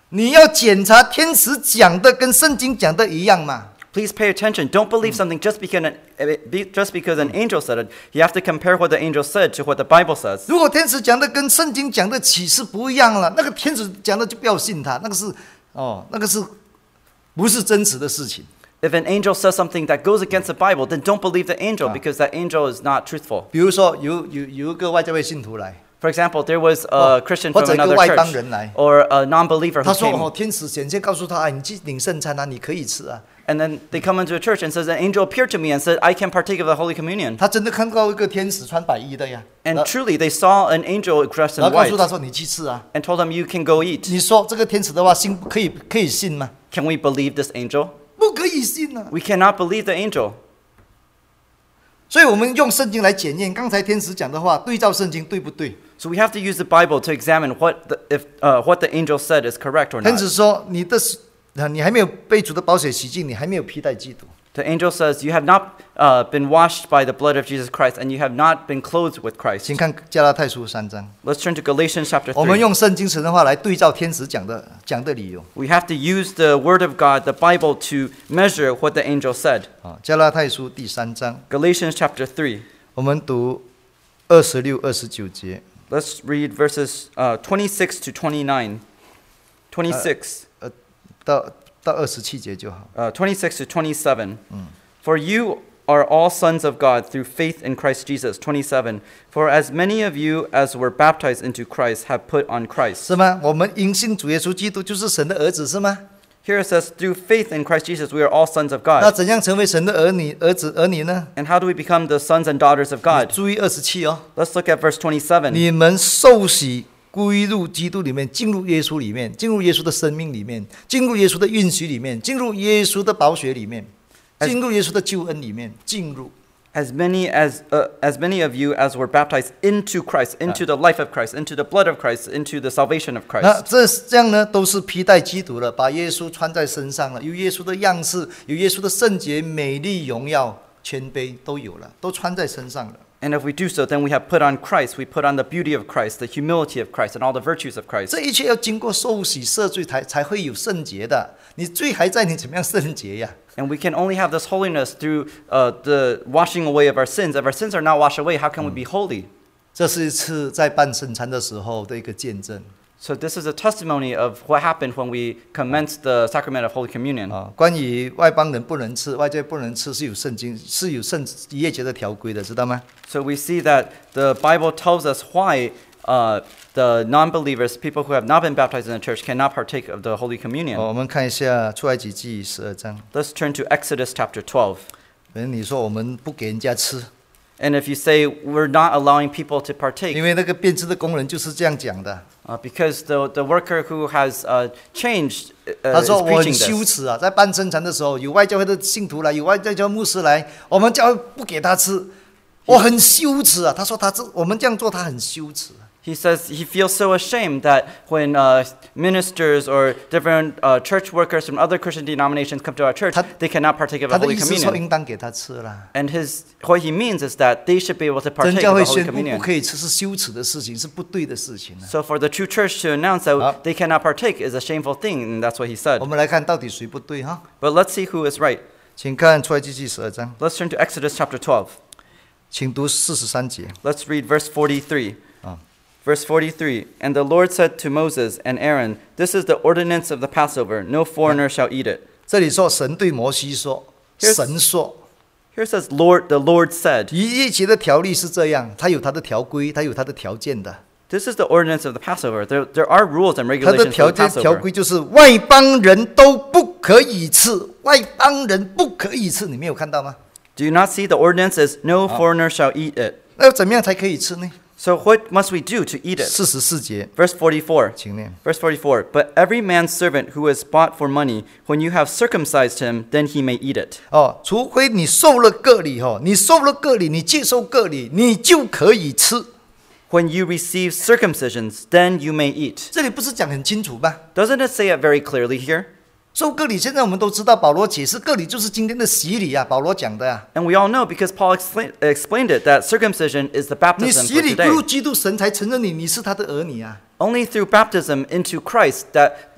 Speaker 1: 你要检查天使讲的跟圣经讲的一样嘛。
Speaker 2: Please pay attention. Don't believe something just because an, just because an angel said it. You have to compare what the angel said to what the Bible says.
Speaker 1: 如果天使讲的跟圣经讲的启示不一样了，那个天使讲的就不要信他，那个是哦，那个是不是真实的事情？
Speaker 2: If an angel says something that goes against the Bible, then don't believe the angel because that angel is not truthful.
Speaker 1: 比如说有有有一个外教会信徒来，
Speaker 2: For example, there was a Christian
Speaker 1: 或
Speaker 2: from
Speaker 1: 者一个
Speaker 2: another
Speaker 1: 外邦
Speaker 2: church
Speaker 1: 人来，
Speaker 2: or a non-believer
Speaker 1: 他
Speaker 2: who
Speaker 1: 说
Speaker 2: came.
Speaker 1: 哦，天使显现告诉他，哎，你去领圣餐啊，你可以吃啊。
Speaker 2: And then they come into a church and says, an angel appeared to me and said, I can partake of the Holy Communion.
Speaker 1: 他真的看到一个天使穿白衣的呀，
Speaker 2: And truly, they saw an angel dressed
Speaker 1: 然
Speaker 2: in
Speaker 1: 后告诉
Speaker 2: white
Speaker 1: 他说你去吃啊。
Speaker 2: and told him, you can go eat.
Speaker 1: 你说这个天使的话信可以可以信吗？
Speaker 2: Can we believe this angel?
Speaker 1: 不可以信啊。
Speaker 2: We cannot believe the angel.
Speaker 1: 所以我们用圣经来检验刚才天使讲的话，对照圣经对不对？
Speaker 2: So we have to use the Bible to examine what the, if, uh, what the angel said is correct or
Speaker 1: 天
Speaker 2: not.
Speaker 1: 使说你的你还没有被主的宝血洗净，你还没有披戴基督。
Speaker 2: The angel says, you have not uh, been washed by the blood of Jesus Christ, and you have not been clothed with Christ.
Speaker 1: 请看加拉太书三章，
Speaker 2: Let's turn to Galatians chapter
Speaker 1: 我们
Speaker 2: three.
Speaker 1: 用圣经神的话来对照天使讲的讲的理由
Speaker 2: We have to use the Word of God, the Bible, to measure what the angel said.
Speaker 1: 啊。加拉太书第三章，
Speaker 2: Galatians chapter three.
Speaker 1: 我们读二十六、二十九节。
Speaker 2: Let's read verses uh, twenty-six to twenty-nine. twenty-six.
Speaker 1: 到到二十七节就好。
Speaker 2: Uh, twenty-six to twenty-seven. For you are all sons of God through faith in Christ Jesus. twenty-seven. For as many of you as were baptized into Christ have put on Christ.
Speaker 1: 是吗？我们因信主耶稣基督就是神的儿子，是吗？
Speaker 2: Here it says, through faith in Christ Jesus, we are all sons of
Speaker 1: 那
Speaker 2: God.
Speaker 1: 怎样成为神的儿女、儿子、儿女呢？
Speaker 2: And how do we become the sons and daughters of God?
Speaker 1: 注意二十七哦，
Speaker 2: Let's look at verse twenty-seven.
Speaker 1: 你们受洗归入基督里面，进入耶稣里面，进入耶稣的生命里面，进入耶稣的应许里面，进入耶稣的宝血里面，进入耶稣的救恩里面，进入。
Speaker 2: As many as uh, as many of you as were baptized into Christ, into the life of Christ, into the blood of Christ, into the salvation of
Speaker 1: 那
Speaker 2: Christ.
Speaker 1: 这这样呢，都是披戴基督了，把耶稣穿在身上了，有耶稣的样式，有耶稣的圣洁、美丽、荣耀、谦卑都有了，都穿在身上了。
Speaker 2: And if we do so, then we have put on Christ. We put on the beauty of Christ, the humility of Christ, and all the virtues of Christ.
Speaker 1: 这一切要经过受洗赦罪才才会有圣洁的。你罪还在，你怎么样圣洁呀？
Speaker 2: And we can only have this holiness through uh, the washing away of our sins. If our sins are not washed away, how can we be holy?
Speaker 1: 这是一次在办圣餐的时候的一个见证
Speaker 2: So this is a testimony of what happened when we commenced the sacrament of Holy Communion.
Speaker 1: 啊。关于外邦人不能吃，外界不能吃，是有圣经是有圣逾越节的条规的，知道吗？
Speaker 2: So we see that the Bible tells us why uh, the non-believers, people who have not been baptized in the church, cannot partake of the Holy
Speaker 1: 哦，
Speaker 2: Communion.
Speaker 1: 我们看一下出埃及记十二章。
Speaker 2: Let's turn to Exodus chapter twelve.
Speaker 1: 可能你说我们不给人家吃，
Speaker 2: And if you say we're not allowing people to
Speaker 1: 因
Speaker 2: partake,
Speaker 1: 为那个编织的工人就是这样讲的。
Speaker 2: uh, because the, the worker who has uh, changed uh,
Speaker 1: 他
Speaker 2: is
Speaker 1: 说我很
Speaker 2: preaching
Speaker 1: 羞
Speaker 2: this.
Speaker 1: 耻啊，在办圣餐的时候，有外教会的信徒来，有外教会牧师来，我们教会不给他吃，我很羞耻啊。他说他这我们这样做，他很羞耻。
Speaker 2: He says he feels so ashamed that when uh, ministers or different uh, church workers from other Christian denominations come to our church,
Speaker 1: 他-
Speaker 2: they cannot partake of
Speaker 1: 他
Speaker 2: the
Speaker 1: 的
Speaker 2: Holy
Speaker 1: 意思说
Speaker 2: Communion.
Speaker 1: 应当给他吃啦。
Speaker 2: And his what he means is that they should be able to
Speaker 1: 真
Speaker 2: partake
Speaker 1: 教
Speaker 2: of
Speaker 1: 会
Speaker 2: the Holy
Speaker 1: 宣布不
Speaker 2: Communion.
Speaker 1: 可以吃是羞耻的事情，是不对的事情啊。
Speaker 2: So for the true church to announce that
Speaker 1: 好。
Speaker 2: they cannot partake is a shameful thing, and that's what he
Speaker 1: 我
Speaker 2: said.
Speaker 1: 们来看到底谁不对哈？
Speaker 2: But let's see who is right.
Speaker 1: 请看出埃及记十二章，
Speaker 2: Let's turn to Exodus chapter twelve.
Speaker 1: 请读四十三节。
Speaker 2: Let's read verse forty-three.
Speaker 1: Ah.
Speaker 2: Verse forty-three. And the Lord said to Moses and Aaron, "This is the ordinance of the Passover. No foreigner shall eat it."
Speaker 1: 这里说神对摩西说，
Speaker 2: Here's-
Speaker 1: 神说，
Speaker 2: Here it says, "Lord, the Lord said."
Speaker 1: 逾越节的条例是这样，它有它的条规，它有它的条件的。
Speaker 2: This is the ordinance of the Passover. There, there are rules and
Speaker 1: 它的
Speaker 2: regulations
Speaker 1: 条
Speaker 2: for the
Speaker 1: 件条
Speaker 2: Passover.
Speaker 1: 规就是外邦人都不可以吃，外邦人不可以吃，你没有看到吗？
Speaker 2: Do you not see the ordinance is no foreigner shall eat it?
Speaker 1: 那要怎么样才可以吃呢？
Speaker 2: So what must we do to eat it?
Speaker 1: 四十四节，
Speaker 2: Verse forty-four.
Speaker 1: 请念。
Speaker 2: Verse forty-four. But every man's servant who is bought for money, when you have circumcised him, then he may eat it.
Speaker 1: 哦，除非你受了割礼哈，你受了割礼，你接受割礼，你就可以吃。
Speaker 2: When you receive circumcisions, then you may eat.
Speaker 1: 这里不是讲很清楚吗？
Speaker 2: Doesn't it say it very clearly here?
Speaker 1: 受割礼，现在我们都知道，保罗解释割礼就是今天的洗礼啊，保罗讲的啊。
Speaker 2: And we all know because Paul explain, explained it that circumcision is the
Speaker 1: 你
Speaker 2: baptism
Speaker 1: 洗
Speaker 2: for
Speaker 1: 礼归
Speaker 2: today.
Speaker 1: 入基督，神才承认你，你是他的儿女啊。
Speaker 2: Only through baptism into Christ that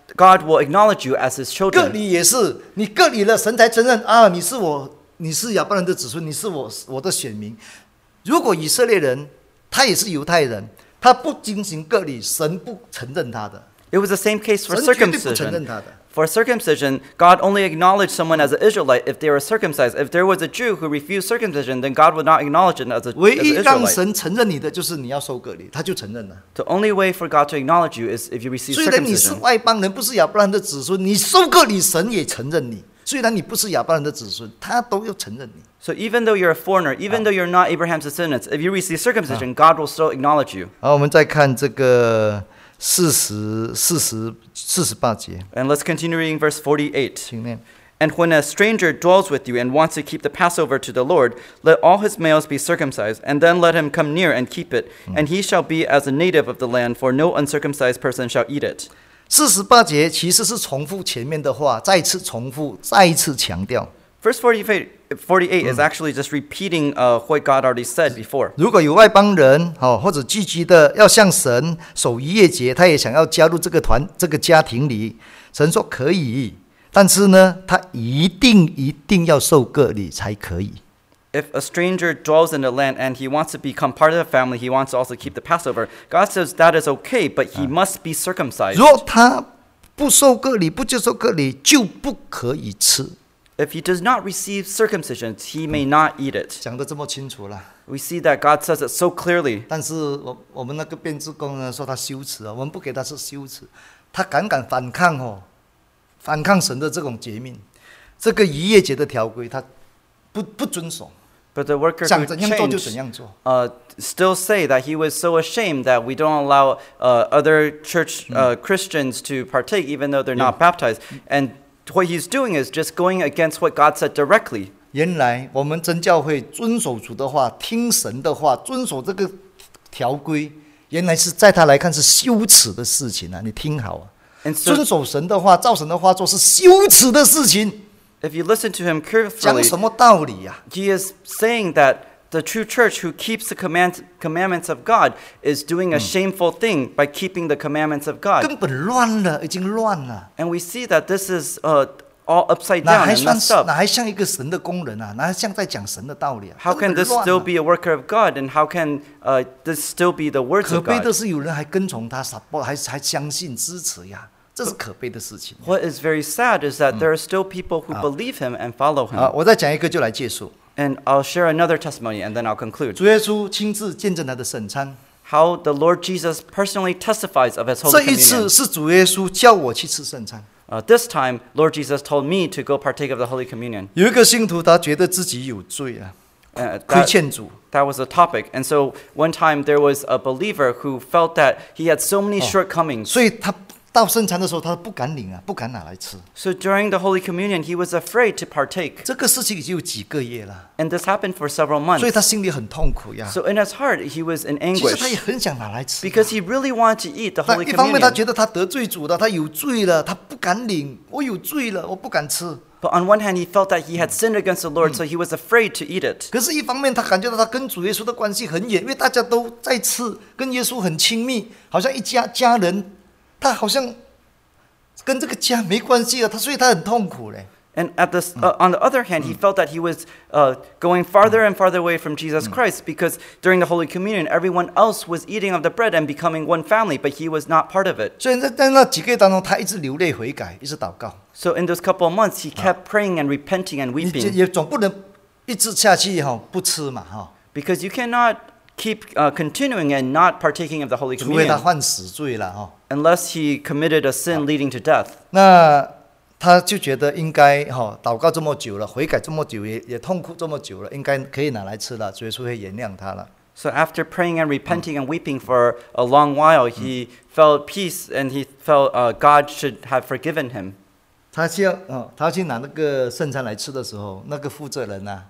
Speaker 2: God will acknowledge you as His
Speaker 1: 割
Speaker 2: children.
Speaker 1: 礼也是，你割礼了，神才承认啊，你是我，你是亚伯兰的子孙，你是我我的选民。如果以色列人他也是犹太人，他不进行割礼，神不承认他的，
Speaker 2: It was the same case for
Speaker 1: 神绝对不承认
Speaker 2: circumcision.
Speaker 1: 他的。
Speaker 2: For circumcision, God only acknowledged someone as an Israelite if they were circumcised. If there was a Jew who refused circumcision, then God would not acknowledge it as, a,
Speaker 1: 唯
Speaker 2: as
Speaker 1: 一
Speaker 2: an
Speaker 1: 让
Speaker 2: Israelite.
Speaker 1: 神承认你的，就是你要受割礼，他就承认了。
Speaker 2: The only way for God to acknowledge you is if you receive
Speaker 1: 虽然你是
Speaker 2: circumcision.
Speaker 1: 外邦人，不是亚伯兰的子孙，你受割礼，神也承认你。虽然你不是亚伯兰的子孙，他都要承认你。
Speaker 2: So even though you're a foreigner, even though you're not Abraham's descendants, if you receive circumcision, God will still acknowledge you.
Speaker 1: 好，我们再看这个四十四十四十八节，
Speaker 2: And let's continue reading verse forty-eight.
Speaker 1: 请念。
Speaker 2: And when a stranger dwells with you and wants to keep the Passover to the Lord, let all his males be circumcised, and then let him come near and keep it. And he shall be as a native of the land, for no uncircumcised person shall eat it.
Speaker 1: 四十八节其实是重复前面的话，再次重复，再一次强调。
Speaker 2: Verse forty-eight, forty-eight is actually just repeating uh, what God already said before.
Speaker 1: 如果有外邦人哦，或者聚集的要向神守逾越节，他也想要加入这个团这个家庭里，神说可以，但是呢，他一定一定要受割礼才可以。
Speaker 2: If a stranger dwells in the land and he wants to become part of the family, he wants to also keep the Passover. God says that is okay, but he must be circumcised.
Speaker 1: 如果他不受割礼，不接受割礼，就不可以吃。
Speaker 2: If he does not receive circumcision, he may not eat it.
Speaker 1: 讲得这么清楚了，
Speaker 2: We see that God says it so clearly.
Speaker 1: 但是我我们那个编制工呢说他羞耻啊，我们不给他是羞耻，他敢敢反抗哦，反抗神的这种诫命，这个逾越节的条规他不不遵守，
Speaker 2: But the worker
Speaker 1: 想
Speaker 2: who
Speaker 1: 怎样做就怎
Speaker 2: changed
Speaker 1: 样做。
Speaker 2: uh, still say that he was so ashamed that we don't allow uh, other church uh, Christians to partake even though they're not baptized. And what he's doing is just going against what God said directly.
Speaker 1: 原来我们真教会遵守主的话，听神的话，遵守这个条规，原来是在他来看是羞耻的事情啊！你听好啊，
Speaker 2: And so
Speaker 1: 遵守神的话，照神的话做是羞耻的事情，
Speaker 2: if you listen to him
Speaker 1: 讲
Speaker 2: carefully,
Speaker 1: 什么道理呀、啊？
Speaker 2: he is saying that the true church who keeps the command, commandments of God is doing a shameful thing by keeping the commandments of God.
Speaker 1: 根本乱了，已经乱了，
Speaker 2: And we see that this is uh, all upside
Speaker 1: 哪
Speaker 2: down
Speaker 1: 还
Speaker 2: and
Speaker 1: 算
Speaker 2: messed
Speaker 1: 是
Speaker 2: up.
Speaker 1: 哪还像一个神的工人啊？哪还像在讲神的道理啊？
Speaker 2: How
Speaker 1: 根
Speaker 2: can
Speaker 1: 本
Speaker 2: this
Speaker 1: 乱
Speaker 2: still
Speaker 1: 了
Speaker 2: be a worker of God? And how can uh, this still be the words
Speaker 1: 可
Speaker 2: of
Speaker 1: 悲
Speaker 2: God?
Speaker 1: 的是，有人还跟从他，撒播还还相信支持呀，这是可悲的事情。
Speaker 2: What is very sad is that there are still people who believe him and follow
Speaker 1: 好，
Speaker 2: him.
Speaker 1: 我再讲一个就来结束。
Speaker 2: And I'll share another testimony and then I'll conclude.
Speaker 1: 主耶稣亲自见证他的圣餐，
Speaker 2: How the Lord Jesus personally testifies of his
Speaker 1: 这
Speaker 2: Holy
Speaker 1: 一次
Speaker 2: Communion.
Speaker 1: 是主耶稣叫我去吃圣餐。
Speaker 2: Uh, this time, Lord Jesus told me to go partake of the Holy Communion.
Speaker 1: 有一个信徒，他觉得自己有罪啊，
Speaker 2: Uh,
Speaker 1: 亏
Speaker 2: that,
Speaker 1: 欠主。
Speaker 2: that was the topic. And so one time there was a believer who felt that he had so many shortcomings.
Speaker 1: 所以他到圣餐的时候，他不敢领啊，不敢拿来吃。
Speaker 2: So during the Holy Communion, he was afraid to partake.
Speaker 1: 这个事情已经有几个月了，
Speaker 2: And this happened for several
Speaker 1: 所以
Speaker 2: months.
Speaker 1: 他心里很痛苦呀。
Speaker 2: So in his heart, he was in
Speaker 1: 其实他也
Speaker 2: anguish
Speaker 1: 很想拿来吃啊，
Speaker 2: because he really wanted to eat the
Speaker 1: 但
Speaker 2: Holy
Speaker 1: 一方面他
Speaker 2: Communion.
Speaker 1: 觉得他得罪主了，他有罪了，他不敢领。我有罪了，我不敢吃。
Speaker 2: But on one hand, he felt that he had sinned against the Lord, so he was afraid to eat it.
Speaker 1: 可是，一方面他感觉到他跟主耶稣的关系很远，因为大家都在吃，跟耶稣很亲密，好像一家家人。他好像跟这个家没关系了，他所以他很痛苦嘞。
Speaker 2: And at this, uh, on the other hand, he felt that he was uh, going farther and farther away from Jesus Christ because during the Holy Communion, everyone else was eating of the bread and becoming one family, but he was not part of it.
Speaker 1: 所以在在那几个月当中，他一直流泪悔改，一直祷告。
Speaker 2: So in those couple of months, he kept praying and repenting and
Speaker 1: 你
Speaker 2: weeping
Speaker 1: 也总不能一直下去哈，不吃嘛哈，
Speaker 2: because you cannot keep uh, continuing and not partaking of the Holy
Speaker 1: 除非他
Speaker 2: Communion
Speaker 1: 犯死罪了哈。
Speaker 2: unless he committed a sin leading to death.
Speaker 1: 那他就觉得应该哈，祷告这么久了，悔改这么久，也也痛苦这么久了，应该可以拿来吃了，主耶稣会原谅他了。
Speaker 2: So after praying and repenting and weeping for a long while, he felt peace and he felt uh, God should have forgiven him.
Speaker 1: 他去要哦，他去拿那个圣餐来吃的时候，那个负责人呐、啊，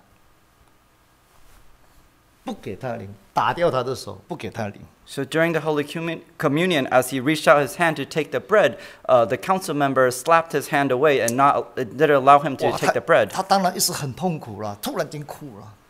Speaker 1: 不给他领，打掉他的手，不给他领。
Speaker 2: So during the Holy Communion, as he reached out his hand to take the bread, uh, the council member slapped his hand away and not uh, didn't allow him to
Speaker 1: 哇
Speaker 2: take the bread.
Speaker 1: 他他当然一时很痛苦了，突然间哭了。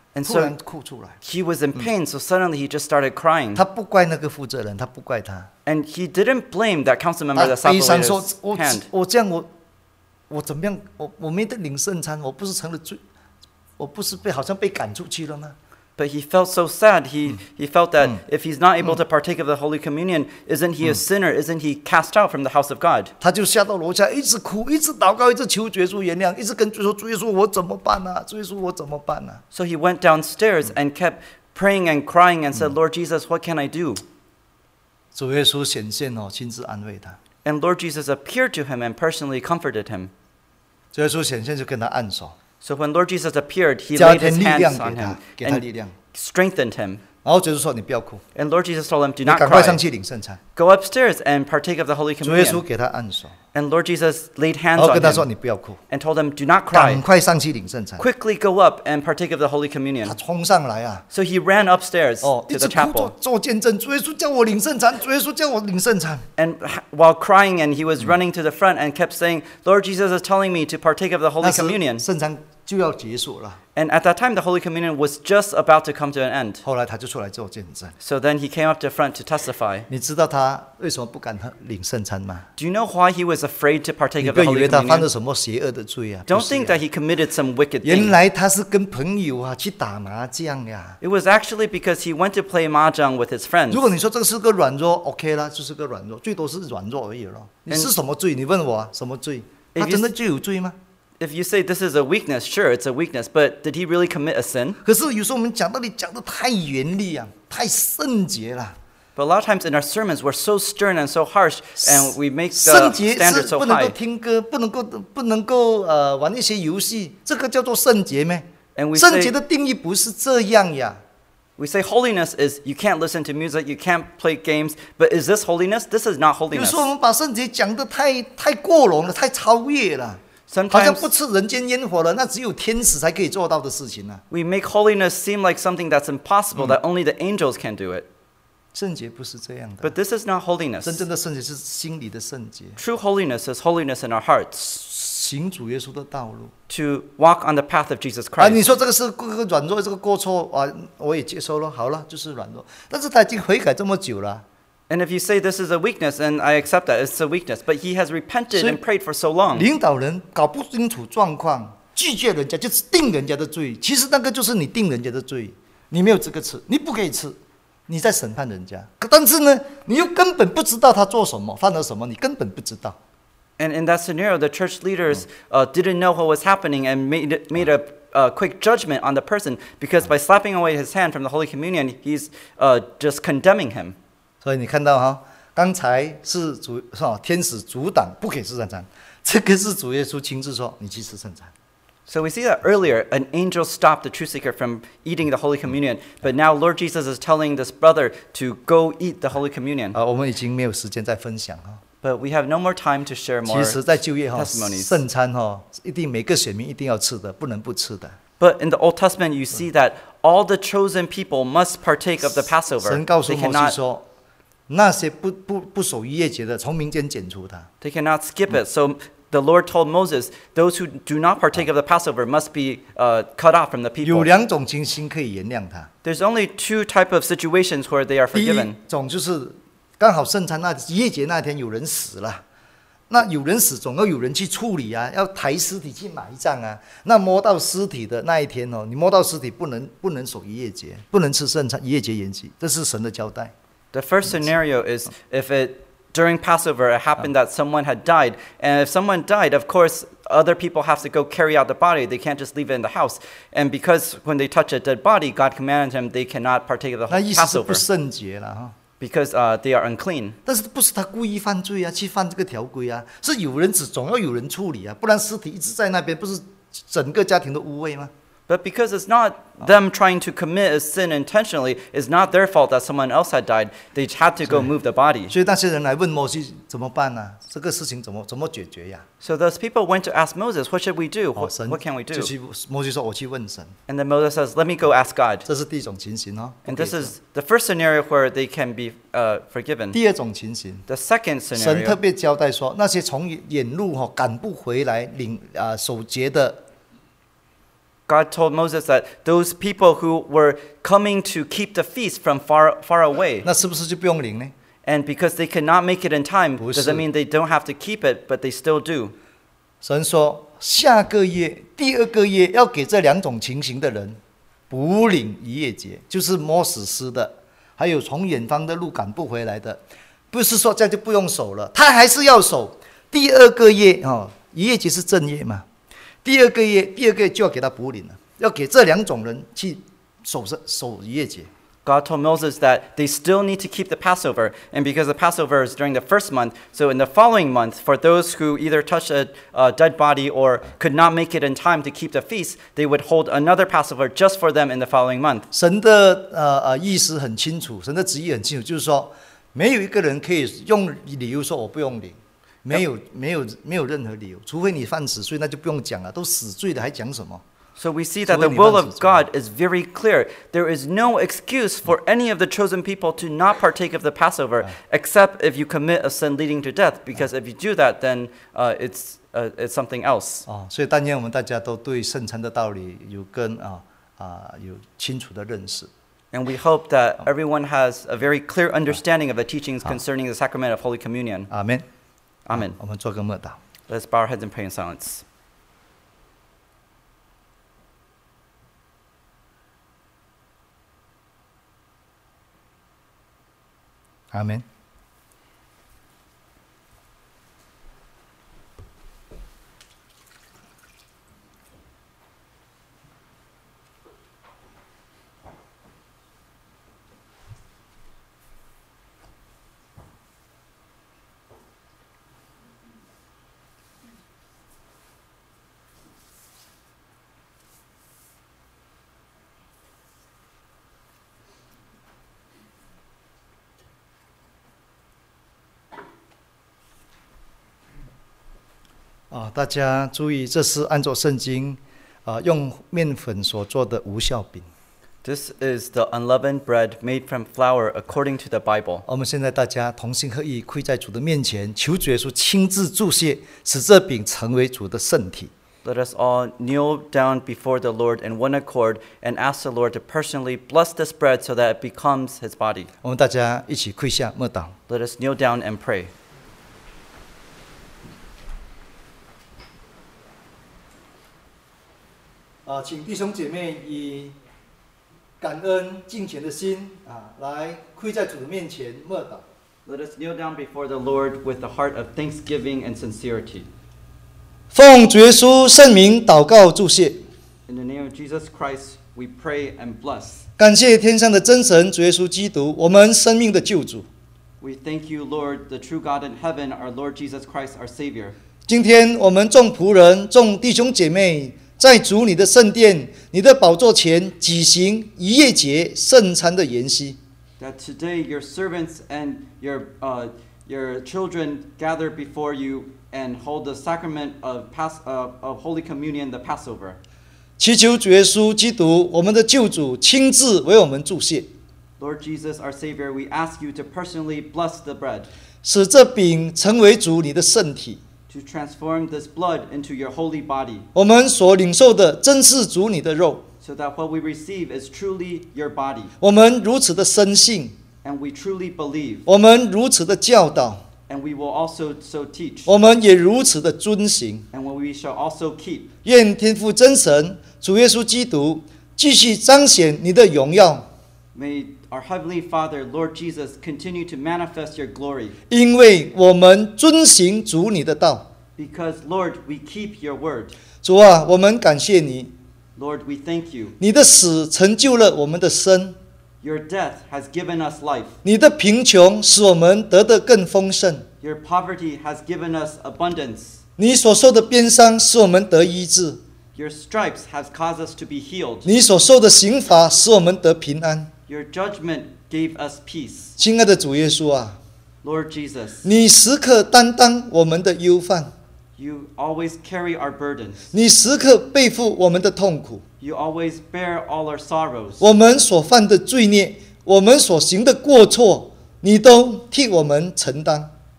Speaker 2: And
Speaker 1: 突然
Speaker 2: so
Speaker 1: 哭出来。
Speaker 2: he was in pain, so suddenly he just started crying.
Speaker 1: 他不怪那个负责人，他不怪他，
Speaker 2: And he didn't blame that council member
Speaker 1: 他
Speaker 2: that
Speaker 1: 悲
Speaker 2: slapped
Speaker 1: 伤
Speaker 2: away
Speaker 1: 说
Speaker 2: his：“
Speaker 1: 我
Speaker 2: hand.
Speaker 1: 我这样我我怎么样？我我没得领圣餐，我不是成了罪，我不是被好像被赶出去了吗？”
Speaker 2: But he felt so sad. He, he felt that if he's not able to partake of the Holy Communion, isn't he a sinner? Isn't he cast out from the house of God?
Speaker 1: 他就下到楼下，一直哭，一直祷告，一直求耶稣原谅，一直跟主说：“主耶稣，我怎么办啊？主耶稣，我怎么办啊
Speaker 2: So he went downstairs and kept praying and crying and said, Lord Jesus, what can I do?
Speaker 1: 主耶稣显现哦，亲自安慰他。
Speaker 2: And Lord Jesus appeared to him and personally comforted him.
Speaker 1: 主耶稣显现就跟他按手，
Speaker 2: So when Lord Jesus appeared, he
Speaker 1: 加
Speaker 2: laid
Speaker 1: 添
Speaker 2: his
Speaker 1: 力量
Speaker 2: hands
Speaker 1: 给
Speaker 2: on
Speaker 1: 他
Speaker 2: him，
Speaker 1: 给他力
Speaker 2: and
Speaker 1: 量。
Speaker 2: strengthened him.
Speaker 1: 然后主耶稣说：“你不要哭，
Speaker 2: And Lord Jesus told him, do
Speaker 1: 你
Speaker 2: not
Speaker 1: 赶快上
Speaker 2: cry.
Speaker 1: 去领圣餐。
Speaker 2: Go upstairs and partake of the Holy ”
Speaker 1: 主耶稣
Speaker 2: Communion.
Speaker 1: 给他按手，
Speaker 2: And Lord Jesus laid
Speaker 1: 然
Speaker 2: hands
Speaker 1: 后
Speaker 2: on
Speaker 1: 跟他说：“
Speaker 2: him
Speaker 1: 你不要哭，
Speaker 2: and told him, do not
Speaker 1: 赶
Speaker 2: cry.
Speaker 1: 快上去领圣餐。
Speaker 2: Quickly go up and partake of the Holy ”
Speaker 1: 他
Speaker 2: Communion.
Speaker 1: 冲上来啊，
Speaker 2: So he ran upstairs
Speaker 1: 哦，一
Speaker 2: to
Speaker 1: 直
Speaker 2: the
Speaker 1: 哭做
Speaker 2: chapel.
Speaker 1: 做见证。主耶稣叫我领圣餐，主耶稣叫我领圣餐。
Speaker 2: And h- while crying, and he was running to the front and kept saying, Lord Jesus is telling me to partake of the
Speaker 1: 那
Speaker 2: Holy
Speaker 1: 时
Speaker 2: Communion.
Speaker 1: 圣餐就要结束了，
Speaker 2: And at that time, the Holy Communion was just about to come to an end.
Speaker 1: 后来他就出来做见证。
Speaker 2: So then he came up to front to testify.
Speaker 1: 你知道他为什么不敢领圣餐吗？
Speaker 2: Do you know why he was afraid to partake
Speaker 1: 你
Speaker 2: of
Speaker 1: 不
Speaker 2: the
Speaker 1: 要以
Speaker 2: Holy
Speaker 1: 为他犯了
Speaker 2: Communion?
Speaker 1: 什么邪恶的罪啊！不
Speaker 2: Don't
Speaker 1: 是
Speaker 2: think
Speaker 1: 啊
Speaker 2: that he committed some wicked
Speaker 1: 原
Speaker 2: thing.
Speaker 1: 来他是跟朋友啊去打麻将呀。
Speaker 2: It was actually because he went to play mahjong with his friends.
Speaker 1: 如果你说这个是个软弱 ，OK 啦，就是个软弱，最多是软弱而已咯。你是什么罪？你问我啊，什么罪？
Speaker 2: If
Speaker 1: 他
Speaker 2: you
Speaker 1: 真的就有罪吗？
Speaker 2: If you say this is a weakness, sure, it's a weakness, but did he really commit a sin?
Speaker 1: 可是有时候我们讲道理讲的太严厉啊，太圣洁了。
Speaker 2: But a lot of times in our sermons, we're so stern and so harsh, and we make
Speaker 1: 圣
Speaker 2: the
Speaker 1: 洁
Speaker 2: standard
Speaker 1: 是
Speaker 2: so
Speaker 1: 不能够
Speaker 2: high.
Speaker 1: 听歌，不能够不能够呃玩一些游戏，这个叫做圣洁咩？
Speaker 2: And we
Speaker 1: 圣洁
Speaker 2: say,
Speaker 1: 的定义不是这样呀。
Speaker 2: we say holiness is you can't listen to music, you can't play games, but is this holiness? This is not
Speaker 1: 有
Speaker 2: holiness.
Speaker 1: 时候我们把圣洁讲的太太过笼了，太超越了，好像
Speaker 2: Sometimes
Speaker 1: 不吃人间烟火了，那只有天使才可以做到的事情呢、啊。
Speaker 2: we make holiness seem like something that's impossible, that only the angels can do it.
Speaker 1: 圣洁不是这样的，
Speaker 2: But this is not
Speaker 1: 真
Speaker 2: holiness.
Speaker 1: 正的圣洁是心里的圣洁，
Speaker 2: True holiness is holiness in our hearts,
Speaker 1: 行主耶稣的道路。
Speaker 2: to walk on the path of Jesus
Speaker 1: 啊，你
Speaker 2: Christ.
Speaker 1: 说这个是个软弱，这个过错啊，我也接受了，好了，就是软弱。但是他已经悔改这么久了，
Speaker 2: And if you say this is a weakness, and I accept that, it's a weakness, but he has repented and prayed for so long.
Speaker 1: 领导人搞不清楚状况，拒绝人家就是定人家的罪，其实那个就是你定人家的罪，你没有资格吃，你不可以吃，你在审判人家。可但是呢，你又根本不知道他做什么，犯了什么，你根本不知道。
Speaker 2: And in that scenario, the church leaders uh, didn't know what was happening and made, it- made a uh, quick judgment on the person because by slapping away his hand from the Holy Communion, he's uh, just condemning him.
Speaker 1: 所以你看到哈，刚才是主是吧？天使阻挡不给吃圣餐，这个是主耶稣亲自说你去吃圣餐。
Speaker 2: So we see that earlier, an angel stopped the truth seeker from eating the Holy Communion, but now Lord Jesus is telling this brother to go eat the Holy Communion.
Speaker 1: 啊，我们已经没有时间再分享哈。
Speaker 2: But we have no more time to share
Speaker 1: 其
Speaker 2: more
Speaker 1: 实，在旧约哈，
Speaker 2: testimonies.
Speaker 1: 圣餐哈，一定每个选民一定要吃的，不能不吃的。
Speaker 2: But in the Old Testament, you see that all the chosen people must partake of the Passover.
Speaker 1: 神告诉
Speaker 2: They
Speaker 1: 摩西
Speaker 2: cannot,
Speaker 1: 说，那些不不不守逾越节的，从民间剪除他。
Speaker 2: they cannot skip it. So the Lord told Moses, those who do not partake of the Passover must be uh, cut off from the
Speaker 1: 有
Speaker 2: people.
Speaker 1: 两种情形可以原谅他。
Speaker 2: There's only two type of situations where they are
Speaker 1: 第一
Speaker 2: forgiven.
Speaker 1: 种就是刚好圣餐那逾越节那天有人死了。那有人死，总要有人去处理啊，要抬尸体去埋葬啊。那摸到尸体的那一天哦，你摸到尸体不能不能守逾越节，不能吃圣餐，逾越节筵席，这是神的交代。
Speaker 2: The first scenario is if it during Passover it happened that someone had died, and if someone died, of course other people have to go carry out the body. They can't just leave it in the house. And because when they touch a dead body, God commanded him they cannot partake of the
Speaker 1: 那意思是不
Speaker 2: Passover
Speaker 1: 圣洁了哈。
Speaker 2: because uh, they are unclean.
Speaker 1: 但是不是他故意犯罪啊，去犯这个条规啊？是有人死，总要有人处理啊，不然尸体一直在那边，不是整个家庭都污秽吗？
Speaker 2: But because it's not them trying to commit a sin intentionally, it's not their fault that someone else had died. They had to go move the body.
Speaker 1: 所以那些人来问摩西怎么办呢、啊？这个事情怎么怎么解决呀、
Speaker 2: So those people went to ask Moses, what should we do?
Speaker 1: 哦，
Speaker 2: What,
Speaker 1: 神
Speaker 2: what can we
Speaker 1: 就
Speaker 2: do?
Speaker 1: 去摩西说：“我去问神。
Speaker 2: And then Moses says, let me go ask God. ”
Speaker 1: 这是第一种情形哦。
Speaker 2: And this is the first scenario where they can be uh, forgiven.
Speaker 1: 第二种情形，
Speaker 2: The second
Speaker 1: 神特
Speaker 2: scenario,
Speaker 1: 别交代说，那些从远路哈、赶不回来领啊、守节的
Speaker 2: God told Moses that those people who were coming to keep the feast from far far away,
Speaker 1: 那是不是就不用领呢？
Speaker 2: and because they could not make it in time,
Speaker 1: 不是。
Speaker 2: does that mean they don't have to keep it, but they still do?
Speaker 1: 神说，下个月第二个月要给这两种情形的人补领逾越节，就是摸死尸的，还有从远方的路赶不回来的，不是说这样就不用守了，他还是要守。第二个月哦，逾越节是正月嘛，第二个月第二个月就要给他补领了，要给这两种人去守守逾越节。
Speaker 2: God told Moses that they still need to keep the Passover, and because the Passover is during the first month, so in the following month, for those who either touched a uh, dead body or could not make it in time to keep the feast, they would hold another Passover just for them in the following month.
Speaker 1: 神的呃呃意思很清楚，神的旨意很清楚，就是说，没有一个人可以用理由说我不用领，没有没有没有任何理由，除非你犯死罪，那就不用讲了，都死罪了还讲什么？
Speaker 2: So we see that the will of God is very clear. There is no excuse for any of the chosen people to not partake of the Passover, except if you commit a sin leading to death. Because if you do that, then uh, it's uh, it's something else.
Speaker 1: 哦，所以但愿我们大家都对圣餐的道理有更啊啊有清楚的认识。
Speaker 2: And we hope that everyone has a very clear understanding of the teachings concerning the sacrament of Holy Communion.
Speaker 1: 阿门。
Speaker 2: Amen.
Speaker 1: 我们做个默祷。
Speaker 2: Let's bow our heads and pray in silence.
Speaker 1: 阿门。啊，大家注意，这是按照圣经啊用面粉所做的无酵饼。
Speaker 2: This is the unleavened bread made from flour according to the Bible.
Speaker 1: 我们现在大家同心合意，跪在主的面前，求主耶稣亲自注谢，使这饼成为主的圣体。
Speaker 2: Let us all kneel down before the Lord in one accord and ask the Lord to personally bless this bread so that it becomes his body.
Speaker 1: 我们大家一起跪下默祷。
Speaker 2: Let us kneel down and pray.
Speaker 1: 啊，请弟兄姐妹以感恩敬虔的心啊，来跪在主的面前默祷。
Speaker 2: Let us kneel down before the Lord with the heart of thanksgiving and sincerity.
Speaker 1: 奉主耶稣圣名祷告祝谢，
Speaker 2: In the name of Jesus Christ, we pray and bless.
Speaker 1: 感谢天上的真神主耶稣基督，我们生命的救主。
Speaker 2: We thank you, Lord, the true God in heaven, our Lord Jesus Christ, our Savior.
Speaker 1: 今天我们众仆人、众弟兄姐妹，在主你的圣殿、你的宝座前举行逾越节圣餐的筵席。
Speaker 2: That today your servants and your uh, your children gather before you and hold the sacrament of Pas- uh, of Holy Communion, the Passover.
Speaker 1: 祈求主耶稣基督，我们的救主亲自为我们祝谢，
Speaker 2: Lord Jesus, our Savior, we ask you to personally bless the bread,
Speaker 1: 使这饼成为主你的圣体。
Speaker 2: to transform this blood into your holy body,
Speaker 1: 我们所领受的真是主你的肉，
Speaker 2: so that what we receive is truly your body,
Speaker 1: 我们如此的深信，
Speaker 2: and we truly believe,
Speaker 1: 我们如此的教导，
Speaker 2: and we will also so teach,
Speaker 1: 我们也如此的遵行。
Speaker 2: and what we shall also keep.
Speaker 1: 愿天父真神主耶稣基督继续彰显你的荣耀，
Speaker 2: May our Heavenly Father, Lord Jesus, continue to manifest your glory,
Speaker 1: 因为我们遵行主你的道。
Speaker 2: because, Lord, we keep your word.
Speaker 1: 主啊，我们感谢你，
Speaker 2: Lord, we thank you.
Speaker 1: 你的死成就了我们的生，
Speaker 2: Your death has given us life.
Speaker 1: 你的贫穷使我们得的更丰盛，
Speaker 2: Your poverty has given us abundance.
Speaker 1: 你所受的鞭伤使我们得医治，
Speaker 2: Your stripes has caused us to be healed.
Speaker 1: 你所受的刑罚使我们得平安。
Speaker 2: Your judgment gave us peace.
Speaker 1: 亲爱的主耶稣啊，
Speaker 2: Lord Jesus,
Speaker 1: 你时刻担当我们的忧患，
Speaker 2: you always carry our burdens.
Speaker 1: 你时刻背负我们的痛苦，
Speaker 2: You always bear all our sorrows.
Speaker 1: 我们所犯的罪孽，我们所行的过错，你都替我们承担。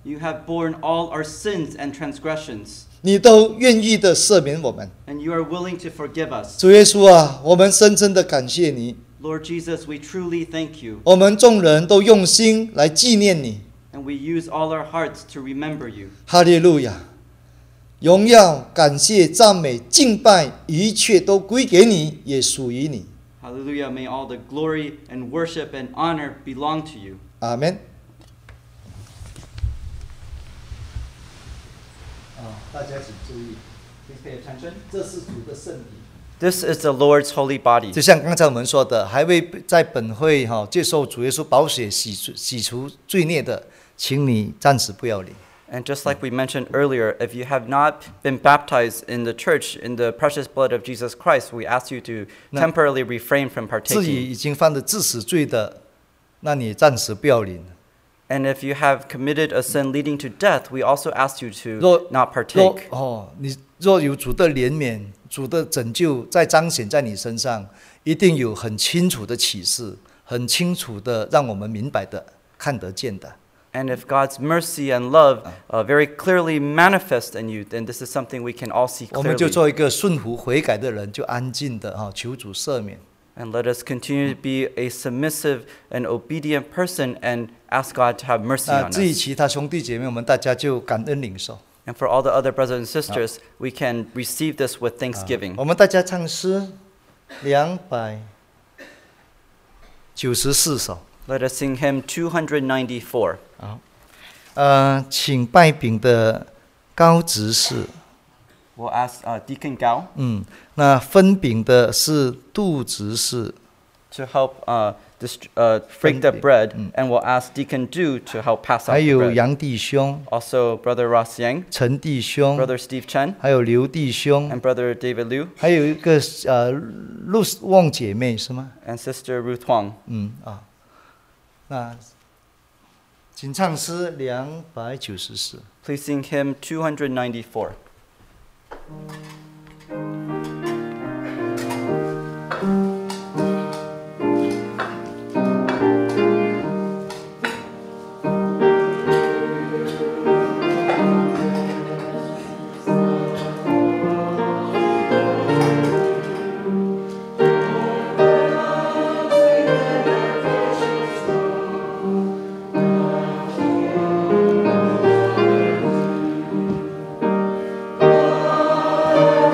Speaker 2: You have borne all our sins and transgressions,
Speaker 1: 你都愿意的赦免我们。
Speaker 2: and you are willing to forgive us.
Speaker 1: 主耶稣啊，我们深深的感谢你，
Speaker 2: Lord Jesus, we truly thank you,
Speaker 1: 我们众人都用心来纪念你。
Speaker 2: and we use all our hearts to remember you.
Speaker 1: 哈利路亚！荣耀、感谢、赞美、敬拜，一切都归给你，也属于你。
Speaker 2: Hallelujah, may all the glory and worship and honor belong to you.
Speaker 1: 阿门。啊，大家请注意，
Speaker 2: Please pay attention.
Speaker 1: 这是主的圣体。
Speaker 2: This is the Lord's holy body.
Speaker 1: 就像刚才我们说的，还未在本会哈、接受主耶稣宝血洗除洗除罪孽的，请你暂时不要领。
Speaker 2: And just like we mentioned earlier, if you have not been baptized in the church in the precious blood of Jesus Christ, we ask you to temporarily refrain from
Speaker 1: 自己
Speaker 2: partaking.
Speaker 1: 已经犯了致死罪的，那你暂时不要领。
Speaker 2: And if you have committed a sin leading to death, we also ask you to
Speaker 1: 若
Speaker 2: not
Speaker 1: 若
Speaker 2: partake.
Speaker 1: 哦，你若有主的怜悯、主的拯救在彰显在你身上，一定有很清楚的启示，很清楚的让我们明白的、看得见的。
Speaker 2: And if God's mercy and love uh, very clearly manifest in you, then this is something we can all see
Speaker 1: 我们就
Speaker 2: clearly.
Speaker 1: 做一个顺服悔改的人，就安静的哈、求主赦免。
Speaker 2: And let us continue to be a submissive and obedient person and ask God to have mercy
Speaker 1: 那
Speaker 2: on
Speaker 1: 至于
Speaker 2: us.
Speaker 1: 其他兄弟姐妹，我们大家就感恩领受。
Speaker 2: And for all the other brothers and sisters, we can receive this with thanksgiving.
Speaker 1: 我们大家唱诗两百九十四首。
Speaker 2: Let us sing hymn two ninety-four.
Speaker 1: 好，呃，请拜饼的高执事，
Speaker 2: We'll ask uh, Deacon Gao
Speaker 1: 嗯，那分饼的是杜执事，
Speaker 2: to help uh, dist- uh, break the
Speaker 1: Friendly.
Speaker 2: bread,
Speaker 1: Mm.
Speaker 2: and we'll ask Deacon Du to help pass out
Speaker 1: 还
Speaker 2: the
Speaker 1: 有
Speaker 2: bread.
Speaker 1: 杨弟兄、
Speaker 2: Also, Brother Ross Yang,
Speaker 1: 陈弟兄，
Speaker 2: Brother Steve Chen,
Speaker 1: 还有刘弟兄，
Speaker 2: and Brother David Liu,
Speaker 1: 还有一个呃陆旺姐妹是吗？
Speaker 2: and Sister Ruth Huang.
Speaker 1: 嗯啊，那请唱诗两百九十四。
Speaker 2: Please sing hymn two ninety-four.
Speaker 3: Amen.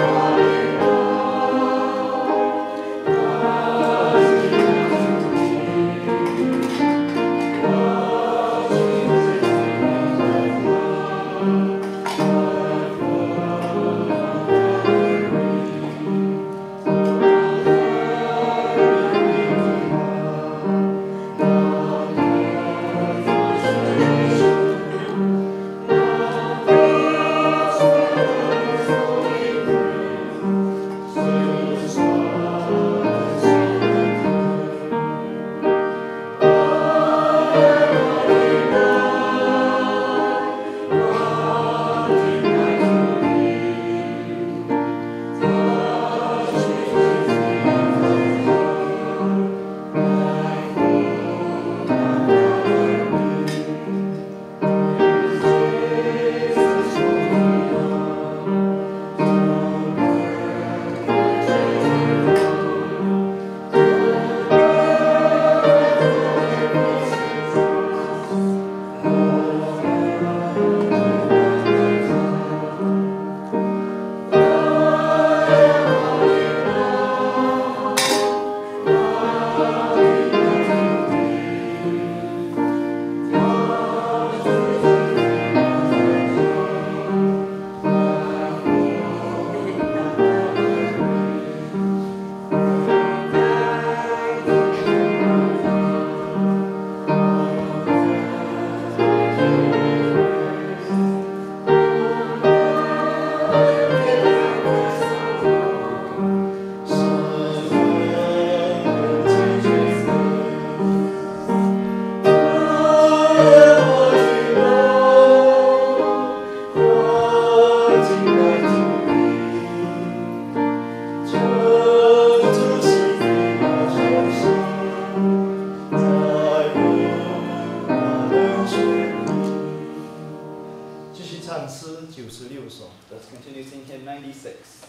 Speaker 1: 唱诗九十六首。
Speaker 2: Let's continue singing hymn ninety-six.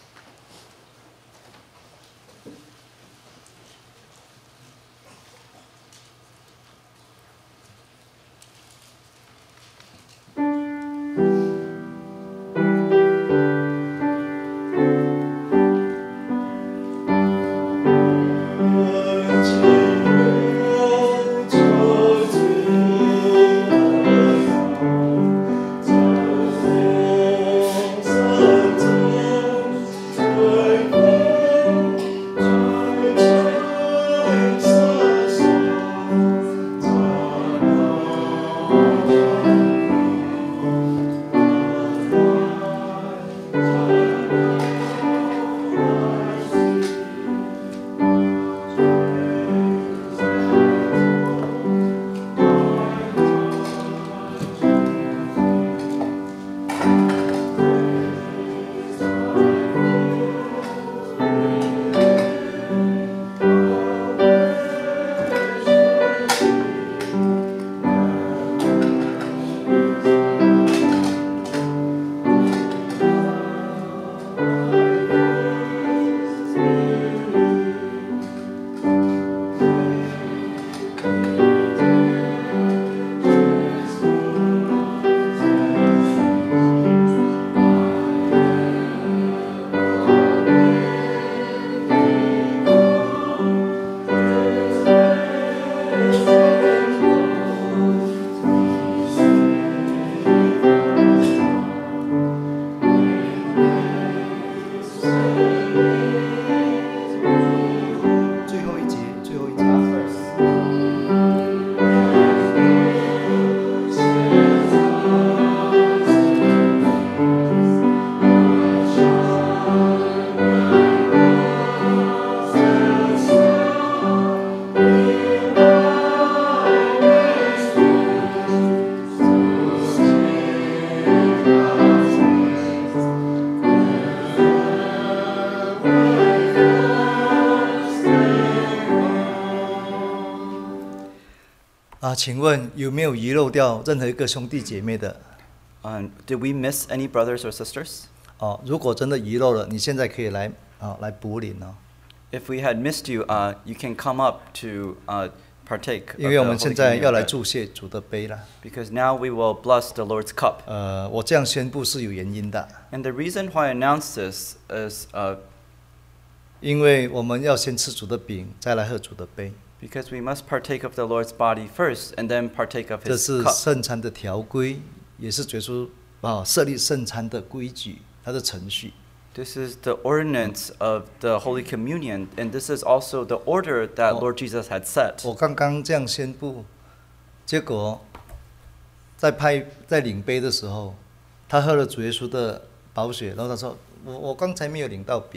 Speaker 1: 啊，请问有没有遗漏掉任何一个兄弟姐妹的？
Speaker 2: Um, did we miss any brothers or sisters?
Speaker 1: 哦，如果真的遗漏了，你现在可以来啊来补领哦。
Speaker 2: If we had missed you, uh, you can come up to uh, partake of
Speaker 1: 因为我
Speaker 2: the
Speaker 1: 们
Speaker 2: Holy
Speaker 1: 现在
Speaker 2: Communion
Speaker 1: 要来
Speaker 2: bread.
Speaker 1: 祝谢主的杯了。
Speaker 2: Because now we will bless the Lord's cup.
Speaker 1: 呃，我这样宣布是有原因的，
Speaker 2: And the reason why I announce this is uh,
Speaker 1: 因为我们要先吃主的饼，再来喝主的杯，
Speaker 2: because we must partake of the Lord's body first and then partake of
Speaker 1: 这
Speaker 2: his
Speaker 1: 是
Speaker 2: cup.
Speaker 1: 圣餐的条规，也是主耶稣啊设立圣餐的规矩，它的程序。
Speaker 2: This is the ordinance of the Holy Communion, and this is also the order that
Speaker 1: Oh.
Speaker 2: Lord Jesus had set.
Speaker 1: 我刚刚这样宣布，结果在派在领杯的时候，他喝了主耶稣的宝血，然后他说：“我我刚才没有领到饼。”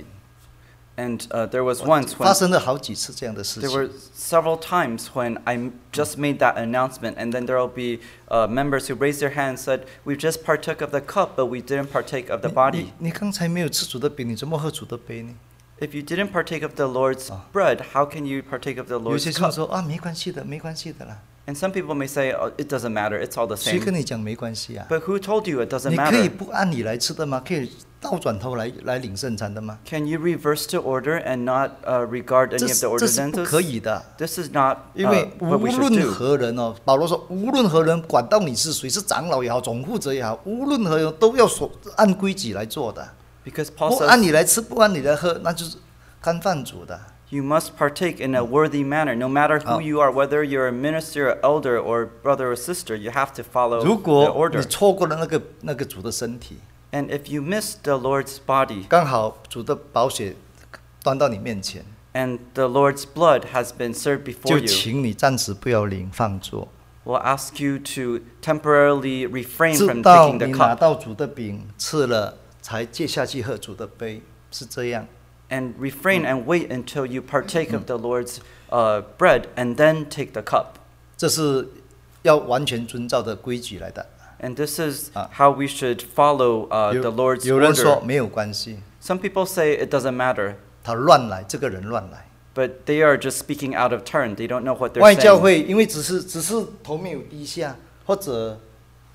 Speaker 2: And uh, there was once
Speaker 1: 发
Speaker 2: when
Speaker 1: 生了好几次这样的事
Speaker 2: there
Speaker 1: 情
Speaker 2: were。several times when I m- just made that announcement, and then there will be uh, members who raised their hand and said, "We just partook of the cup, but we didn't partake of the
Speaker 1: 你
Speaker 2: body."
Speaker 1: 你你刚才没有吃主的饼，你怎么喝主的杯呢？
Speaker 2: If you didn't partake of the Lord's
Speaker 1: Ah.
Speaker 2: bread, how can you partake of the
Speaker 1: 有些
Speaker 2: Lord's
Speaker 1: 人
Speaker 2: cup?
Speaker 1: 说啊，没关系的，没关系的啦。
Speaker 2: And some people may say, oh, "It doesn't matter; it's all the
Speaker 1: 谁跟
Speaker 2: same."
Speaker 1: 你讲没关系啊？
Speaker 2: But who told you it doesn't
Speaker 1: 你可以
Speaker 2: matter?
Speaker 1: 不按理来吃的吗？可以倒转头来来领圣餐的吗？
Speaker 2: Can you reverse to order and not uh, regard
Speaker 1: 这
Speaker 2: any of
Speaker 1: 是
Speaker 2: the
Speaker 1: 这是不
Speaker 2: ordinances?
Speaker 1: 可以的。
Speaker 2: This is not
Speaker 1: 因
Speaker 2: uh,
Speaker 1: 为
Speaker 2: what
Speaker 1: 无
Speaker 2: we should
Speaker 1: 论
Speaker 2: do.
Speaker 1: 何人哦，保罗说，无论何人，管到你是谁，是长老也好，总负责也好，无论何人都要所按规矩来做的。
Speaker 2: Because Paul
Speaker 1: 不按
Speaker 2: says
Speaker 1: 理来吃，不按理来喝，那就是干饭煮的。
Speaker 2: you must partake in a worthy manner, no matter who
Speaker 1: Oh.
Speaker 2: you are, whether you're a minister, or elder, or brother or sister. You have to follow
Speaker 1: 如
Speaker 2: the
Speaker 1: 果
Speaker 2: order.
Speaker 1: 你错过了那个那个主的身体，
Speaker 2: And if you miss the Lord's body
Speaker 1: 刚好主的宝血端到你面前，
Speaker 2: and the Lord's blood has been served before
Speaker 1: 就
Speaker 2: you,
Speaker 1: 请你暂时不要领放坐，
Speaker 2: we'll ask you to temporarily refrain
Speaker 1: 直
Speaker 2: from
Speaker 1: 到
Speaker 2: taking the
Speaker 1: 你拿
Speaker 2: cup
Speaker 1: 到主的饼吃了，才接下去喝主的杯，是这样。
Speaker 2: and refrain and wait until you partake of the Lord's uh, bread and then take the cup.
Speaker 1: 这是要完全遵照的规矩来的。
Speaker 2: And this is
Speaker 1: Ah.
Speaker 2: how we should follow uh,
Speaker 1: 有
Speaker 2: the Lord's
Speaker 1: 有人说
Speaker 2: order.
Speaker 1: 没有关系，
Speaker 2: Some people say it doesn't matter,
Speaker 1: 他乱来，这个人乱来。
Speaker 2: but they are just speaking out of turn. They don't know what they're
Speaker 1: 外教
Speaker 2: saying.
Speaker 1: 会因为只是只是头没有低下，或者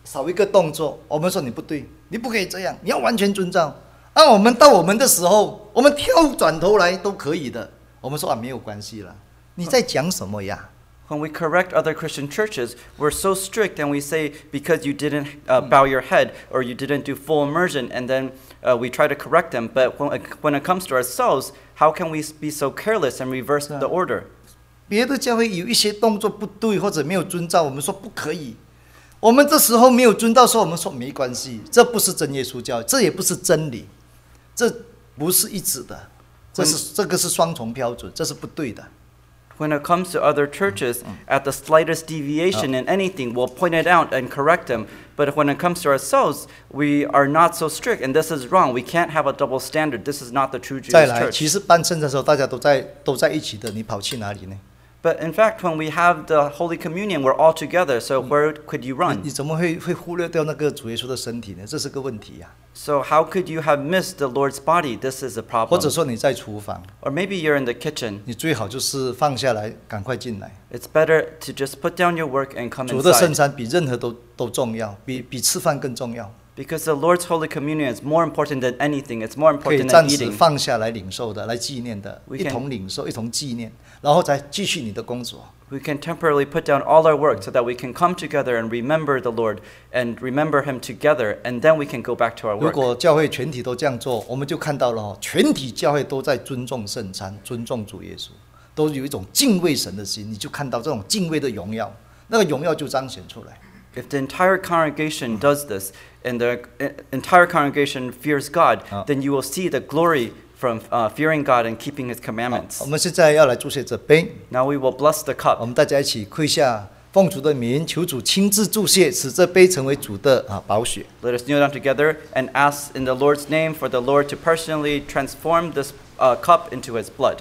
Speaker 1: 少一个动作，我们说你不对，你不可以这样，你要完全遵照。啊，我们到我们的时候，我们跳转头来都可以的。我们说啊，没有关系了。你在讲什么呀？
Speaker 2: When we correct other Christian churches, we're so strict and we say because you didn't uh, bow your head or you didn't do full immersion, and then uh, we try to correct them. But when, when it comes to ourselves, how can we be so careless and reverse the order?
Speaker 1: 别的教会有一些动作不对或者没有遵照，我们说不可以。我们这时候没有遵照，说我们说没关系，这不是真耶稣教，这也不是真理，这不是一致的，这是这个是双重标准，这是不对的。
Speaker 2: When it comes to other churches, at the slightest deviation in anything, we'll point it out and correct them. But when it comes to ourselves, we are not so strict, and this is wrong. We can't have a double standard. This is not the true
Speaker 1: 再
Speaker 2: Jewish
Speaker 1: 来，其
Speaker 2: church.
Speaker 1: 实办圣餐的时候，大家都在都在一起的，你跑去哪里呢？
Speaker 2: But in fact, when we have the Holy Communion, we're all together. So where could you
Speaker 1: 你
Speaker 2: run?
Speaker 1: 你怎么会会忽略掉那个主耶稣的身体呢？这是个问题呀、
Speaker 2: So how could you have missed the Lord's body? This is a
Speaker 1: 或者
Speaker 2: problem.
Speaker 1: 说你在厨房，
Speaker 2: Or maybe you're in the kitchen.
Speaker 1: 你最好就是放下来，赶快进来。
Speaker 2: It's better to just put down your work and come
Speaker 1: 主的圣
Speaker 2: inside.
Speaker 1: 餐比任何都都重要，比比吃饭更重要。
Speaker 2: Because the Lord's Holy Communion is more important than anything. It's more
Speaker 1: 可以
Speaker 2: important
Speaker 1: 暂
Speaker 2: than
Speaker 1: 时
Speaker 2: eating.
Speaker 1: 放下来领受的，来纪念的，
Speaker 2: We
Speaker 1: 一
Speaker 2: can-
Speaker 1: 同领受，一同纪念，然后再继续你的工作。
Speaker 2: We can temporarily put down all our work so that we can come together and remember the Lord and remember Him together, and then we can go back to our
Speaker 1: 如
Speaker 2: work.
Speaker 1: 果教会全体都这样做，我们就看到了哦，全体教会都在尊重圣餐，尊重主耶稣，都有一种敬畏神的心，你就看到这种敬畏的荣耀，那个荣耀就彰显出来。
Speaker 2: If the entire congregation does this and the uh, entire congregation fears God,
Speaker 1: Ah.
Speaker 2: then you will see the glory from uh, fearing God and keeping His
Speaker 1: 我
Speaker 2: commandments.
Speaker 1: 们现在要来注谢这杯，
Speaker 2: Now we will bless the
Speaker 1: 我
Speaker 2: cup.
Speaker 1: 们大家一起跪下，奉主的名，求主亲自注谢，使这杯成为主的啊宝血。
Speaker 2: Let us kneel down together and ask in the Lord's name for the Lord to personally transform this uh, cup into His blood.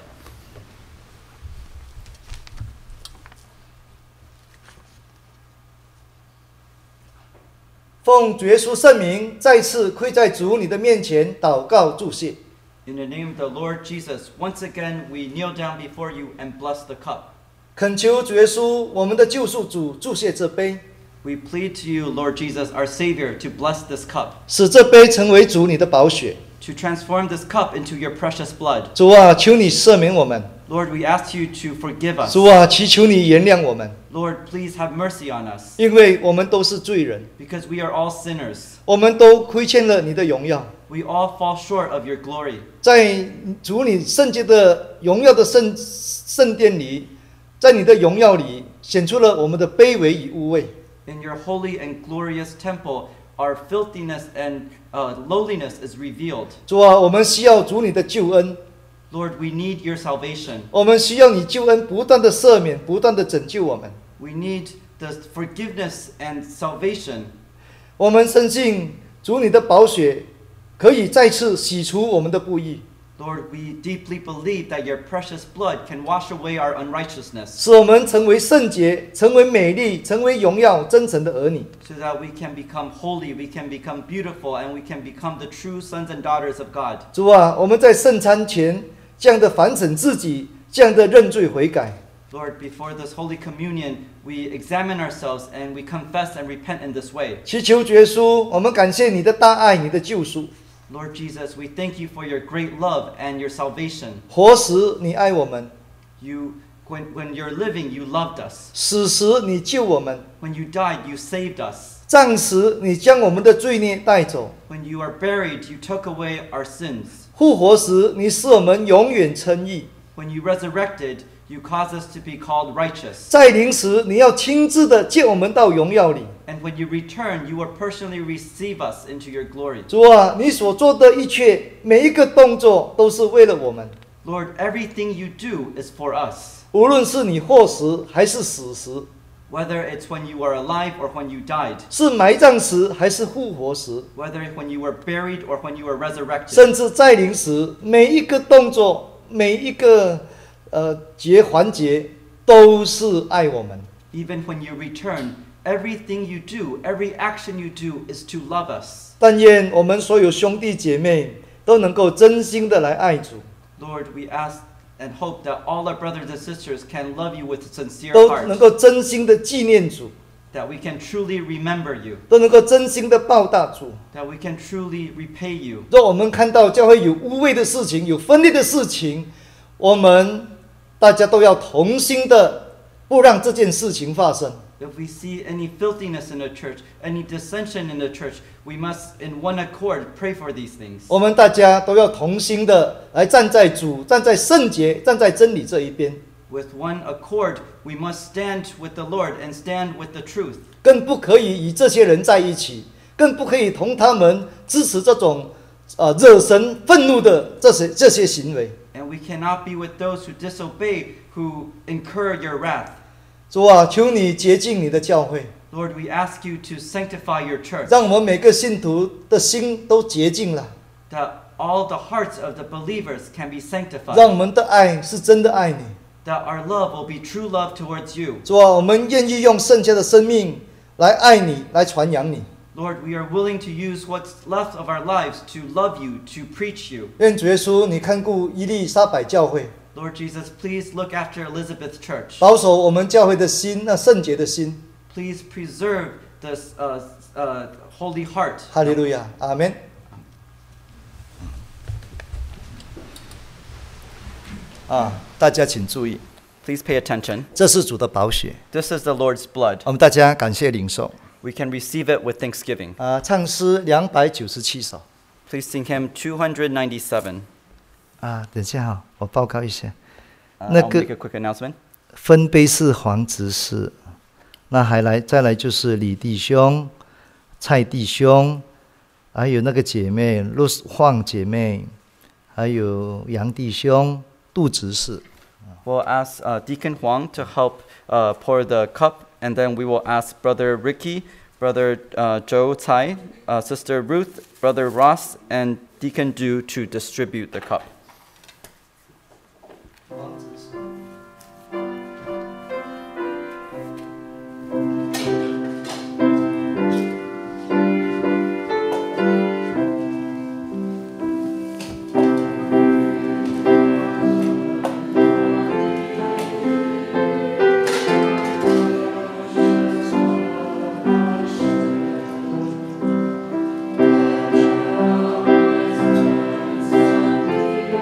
Speaker 1: 奉主耶稣圣名，再次跪在主你的面前祷告祝谢。
Speaker 2: In the name of the Lord Jesus, once again we kneel down before you and bless the cup.
Speaker 1: 恳求主耶稣，我们的救赎主注谢这杯，
Speaker 2: We plead to you, Lord Jesus, our Savior, to bless this cup,
Speaker 1: 使这杯成为主你的宝血。
Speaker 2: to transform this cup into your precious blood.
Speaker 1: 主啊，求你赦免我们。
Speaker 2: Lord, we ask you to forgive us.
Speaker 1: 主啊，祈求你原谅我们，
Speaker 2: Lord, please have mercy on us,
Speaker 1: 因为我们都是罪人，
Speaker 2: because we are all sinners.
Speaker 1: 我们都亏欠了你的荣耀。
Speaker 2: We all fall short of your glory.
Speaker 1: 在主你圣洁的荣耀的圣圣殿里，在你的荣耀里，显出了我们的卑微与污秽。
Speaker 2: In your holy and glorious temple, our filthiness and uh, lowliness is revealed.
Speaker 1: 主啊，我们需要主你的救恩，
Speaker 2: Lord, we need your salvation.
Speaker 1: 我们需要你救恩不断的赦免，不断的拯救我们。
Speaker 2: We need the forgiveness and salvation.
Speaker 1: 我们深信主你的宝血可以再次洗除我们的不义，
Speaker 2: Lord, we deeply believe that your precious blood can wash away our unrighteousness,
Speaker 1: 使我们成为圣洁，成为美丽，成为荣耀真诚的儿女。
Speaker 2: so that we can become holy, we can become beautiful, and we can become the true sons and daughters of God.
Speaker 1: 主啊，我们在圣餐前这样的反省自己，这样的认罪悔改。
Speaker 2: Lord, before this Holy Communion, we examine ourselves and we confess and repent in this way.
Speaker 1: 祈求主耶稣，我们感谢你的大爱，你的救赎。
Speaker 2: Lord Jesus, we thank you for your great love and your salvation.
Speaker 1: 活时你爱我们，
Speaker 2: You, when, when you're living, you loved us.
Speaker 1: 死时你救我们，
Speaker 2: When you died, you saved us.
Speaker 1: 葬时你将我们的罪孽带走，
Speaker 2: When you are buried, you took away our sins.
Speaker 1: 复活时你使我们永远称义，
Speaker 2: When you resurrected, you caused us to be called righteous.
Speaker 1: 在临时你要亲自的接我们到荣耀里。
Speaker 2: And when you return, you will personally receive us into your glory.
Speaker 1: 主啊，你所做的一切，每一个动作都是为了我们，
Speaker 2: Lord, everything you do is for us.
Speaker 1: 无论是你活时还是死时，
Speaker 2: Whether it's when you are alive or when you died.
Speaker 1: 是埋葬时还是复活时，
Speaker 2: Whether when you were buried or when you were resurrected.
Speaker 1: 甚至在临时，每一个动作，每一个呃节环节，都是爱我们。
Speaker 2: Even when you return, everything you do, every action you do is to love us.
Speaker 1: 但愿我们所有兄弟姐妹都能够真心的来爱主，
Speaker 2: Lord, we ask and hope that all our brothers and sisters can love you with a sincere
Speaker 1: 都
Speaker 2: heart.
Speaker 1: 能够真心的纪念主，
Speaker 2: that we can truly remember you,
Speaker 1: 都能够真心的报答主。
Speaker 2: that we can truly repay you.
Speaker 1: 若我们看到教会有污秽的事情，有分裂的事情，我们大家都要同心的，不让这件事情发生。
Speaker 2: If we see any filthiness in the church, any dissension in the church, we must, in one accord, pray for these things.
Speaker 1: 我们大家都要同心的来站在主、站在圣洁、站在真理这一边，
Speaker 2: With one accord, we must stand with the Lord and stand with the truth.
Speaker 1: 更不可以与这些人在一起，更不可以同他们支持这种呃惹神愤怒的这些这些行为。
Speaker 2: And we cannot be with those who disobey, who incur your wrath.
Speaker 1: 主啊，求你洁净你的教会，
Speaker 2: Lord, we ask you to sanctify your church,
Speaker 1: 让我们每个信徒的心都洁净了，
Speaker 2: that all the hearts of the believers can be
Speaker 1: 让
Speaker 2: sanctified,
Speaker 1: 我们的爱是真的爱你。
Speaker 2: that our love will be true love towards you.
Speaker 1: 主啊，我们愿意用剩下的生命来爱你，来传扬你。
Speaker 2: Lord, we are willing to use what's left of our lives to love you, to preach you.
Speaker 1: 愿主耶稣你看顾伊丽莎白教会，
Speaker 2: Lord Jesus, please look after Elizabeth Church.
Speaker 1: 保守我们教会的心，那圣洁的心。
Speaker 2: Please preserve this uh, uh, holy heart.
Speaker 1: 哈利路亚，阿门。啊，大家请注意，
Speaker 2: Please pay attention.
Speaker 1: 这是主的宝血，
Speaker 2: This is the Lord's blood.
Speaker 1: 我们大家感谢领受。
Speaker 2: We can receive it with thanksgiving.
Speaker 1: 啊，唱诗两百九十七首。
Speaker 2: Please sing hymn two ninety-seven.
Speaker 1: 啊，等一下哈，我报告一下，
Speaker 2: Uh,
Speaker 1: 那
Speaker 2: I'll
Speaker 1: 个
Speaker 2: make a quick announcement.
Speaker 1: 分杯是黄执事，那还来再来就是李弟兄、蔡弟兄，还有那个姐妹陆晃姐妹，还有杨弟兄、杜执事。
Speaker 2: We'll ask uh, Deacon Huang to help uh, pour the cup, and then we will ask Brother Ricky, Brother uh, Joe Tsai, uh, Sister Ruth, Brother Ross, and Deacon Du to distribute the cup.
Speaker 3: Thank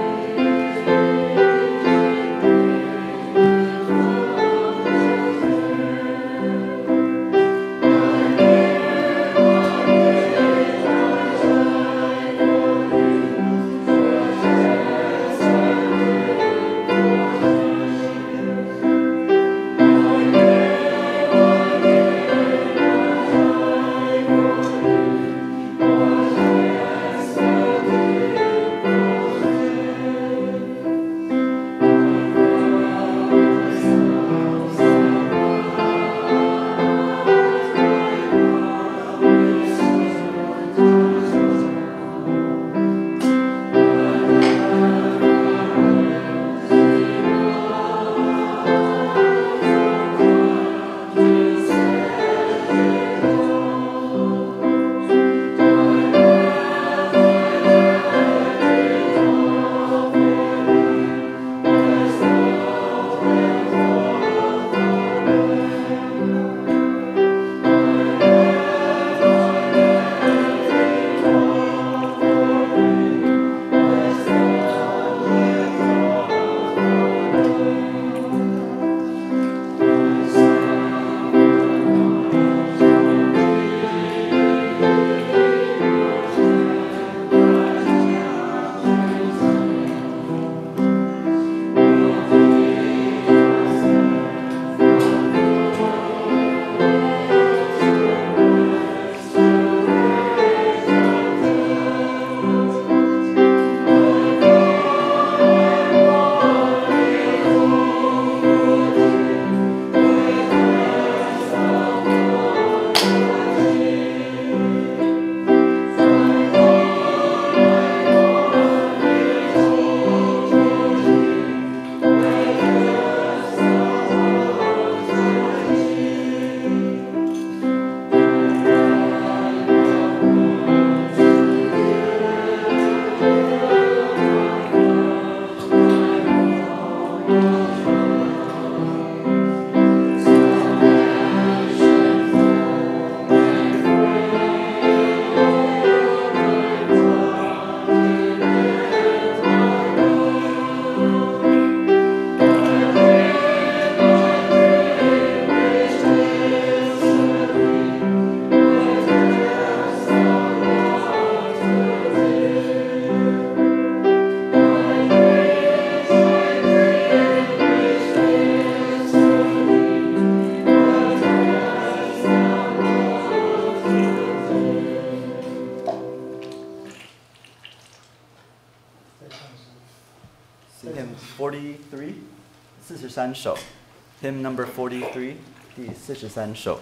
Speaker 2: forty-three, 四十三首 Hymn number forty-three, 第四十三首。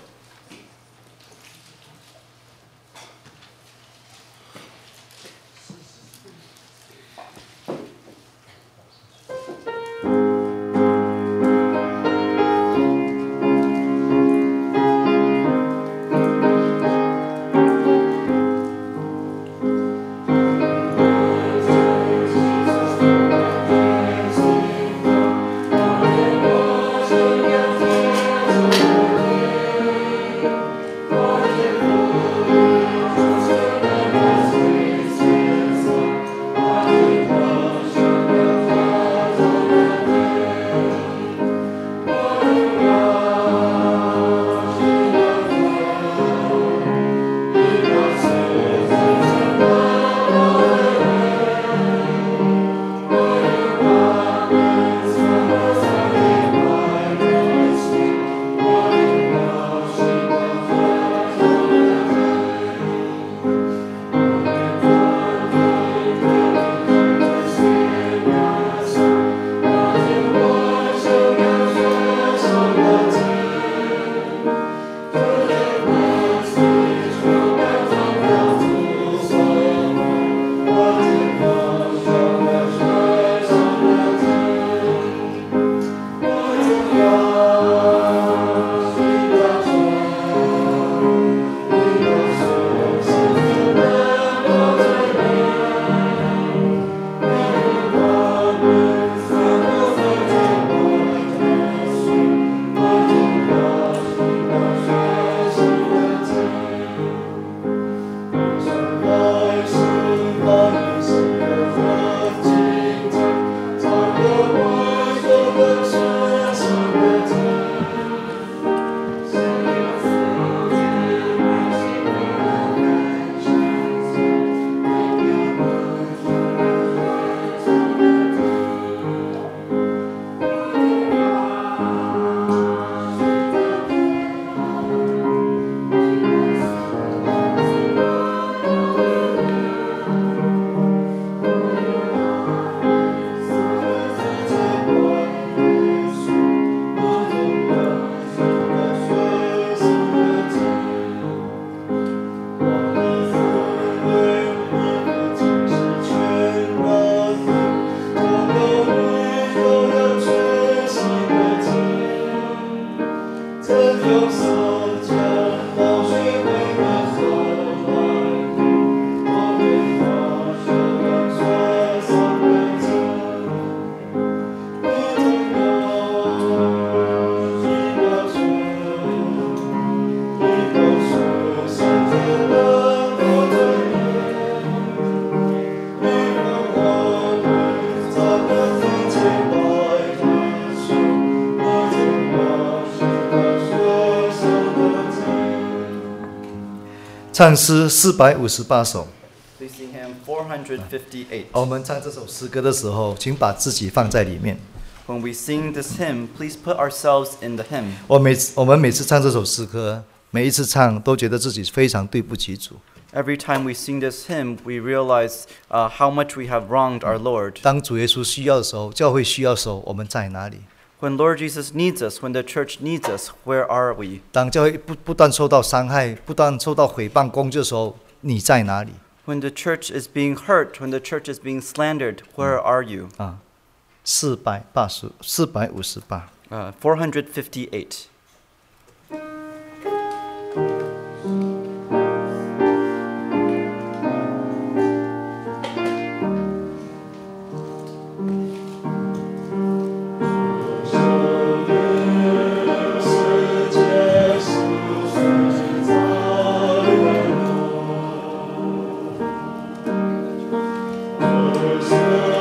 Speaker 1: 唱诗四百五十八首。
Speaker 2: Please sing hymn four fifty-eight.
Speaker 1: 我们唱这首诗歌的时候，请把自己放在里面。
Speaker 2: When we sing this hymn, please put ourselves in the hymn.
Speaker 1: 我每次我们每次唱这首诗歌，每一次唱都觉得自己非常对不起主。
Speaker 2: Every time we sing this hymn, we realize uh, how much we have wronged our Lord.
Speaker 1: 当主耶稣需要的时候，教会需要的时候，我们在哪里？
Speaker 2: When Lord Jesus needs us, when the church needs us, where are we?
Speaker 1: 当教会不不断受到伤害，不断受到诽谤攻击的时候，你在哪里？
Speaker 2: When the church is being hurt, when the church is being slandered, where are you?
Speaker 1: 啊，四百八十，四百五十八。
Speaker 2: Uh, four fifty-eight.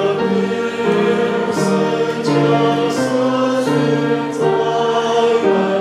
Speaker 3: Just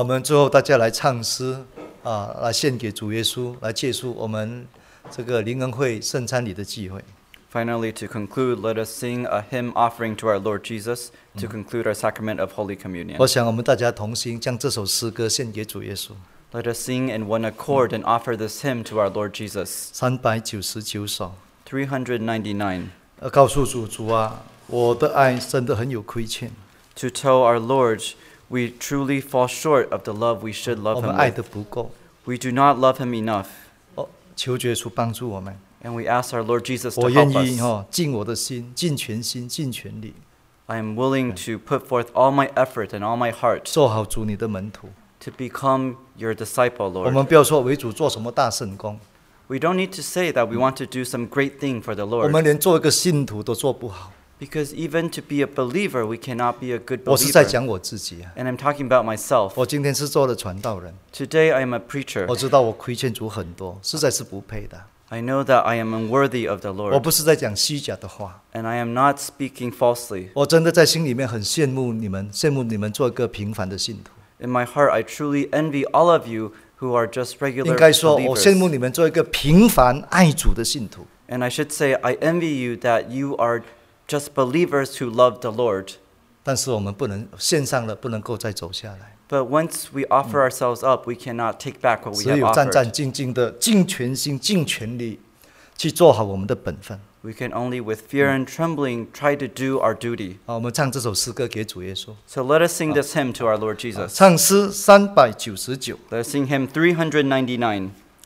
Speaker 1: 我们最后大家来唱诗啊，来献给主耶稣，来结束我们这个灵恩会圣餐礼的聚会。
Speaker 2: Finally, to conclude, let us sing a hymn offering to our Lord Jesus to conclude our sacrament of Holy Communion.
Speaker 1: 我想我们大家同心将这首诗歌献给主耶稣。
Speaker 2: Let us sing in one accord and offer this hymn to our Lord Jesus.
Speaker 1: 三百九十九首。
Speaker 2: three ninety-nine.
Speaker 1: 呃，告诉主主啊，我的爱真的很有亏欠。
Speaker 2: To tell our Lord, we truly fall short of the love we should
Speaker 1: 我
Speaker 2: love
Speaker 1: 们
Speaker 2: Him
Speaker 1: 爱
Speaker 2: with.
Speaker 1: 的不够。
Speaker 2: We do not love Him enough.
Speaker 1: 哦，求主耶稣帮助我们。
Speaker 2: And we ask our Lord Jesus
Speaker 1: 我
Speaker 2: to
Speaker 1: 愿
Speaker 2: help
Speaker 1: 意
Speaker 2: us.
Speaker 1: 哦，尽我的心，尽全心，尽全力，
Speaker 2: I am willing to put forth all my effort and all my heart
Speaker 1: 做好主你的门徒。
Speaker 2: to become your disciple,
Speaker 1: 我们
Speaker 2: Lord.
Speaker 1: 不要说为主做什么大圣功，
Speaker 2: We don't need to say that we want to do some great thing for the
Speaker 1: 我
Speaker 2: Lord.
Speaker 1: 们连做一个信徒都做不好。
Speaker 2: Because even to be a believer, we cannot be a good
Speaker 1: 我是在
Speaker 2: believer.
Speaker 1: 讲我自己啊。
Speaker 2: And I'm talking about myself.
Speaker 1: 我今天是做了传道人，
Speaker 2: Today I am a preacher.
Speaker 1: 我知道我亏欠主很多，实在是不配的。
Speaker 2: I know that I am unworthy of the
Speaker 1: 我
Speaker 2: Lord.
Speaker 1: 不是在讲虚假的话，
Speaker 2: And I am not speaking falsely.
Speaker 1: 我真的在心里面很羡慕你们，羡慕你们做一个平凡的信徒。
Speaker 2: In my heart, I truly envy all of you who are just
Speaker 1: 应
Speaker 2: regular
Speaker 1: 该说，我羡慕
Speaker 2: believers.
Speaker 1: 你们做一个平凡爱主的信徒。
Speaker 2: And I should say, I envy you that you are just believers who love the Lord.
Speaker 1: 但是我们不能线上了，不能够再走下来，
Speaker 2: But once we offer ourselves up, we cannot take back what we
Speaker 1: 只
Speaker 2: have
Speaker 1: 有战
Speaker 2: offered.
Speaker 1: 战兢兢的，尽全心、尽全力去做好我们的本分。
Speaker 2: We can only with fear and trembling try to do our duty.
Speaker 1: 好，我们唱这首诗歌给主耶稣。
Speaker 2: So let us sing this hymn to our Lord Jesus.
Speaker 1: 唱诗三百九十九。
Speaker 2: Let us sing hymn three ninety-nine.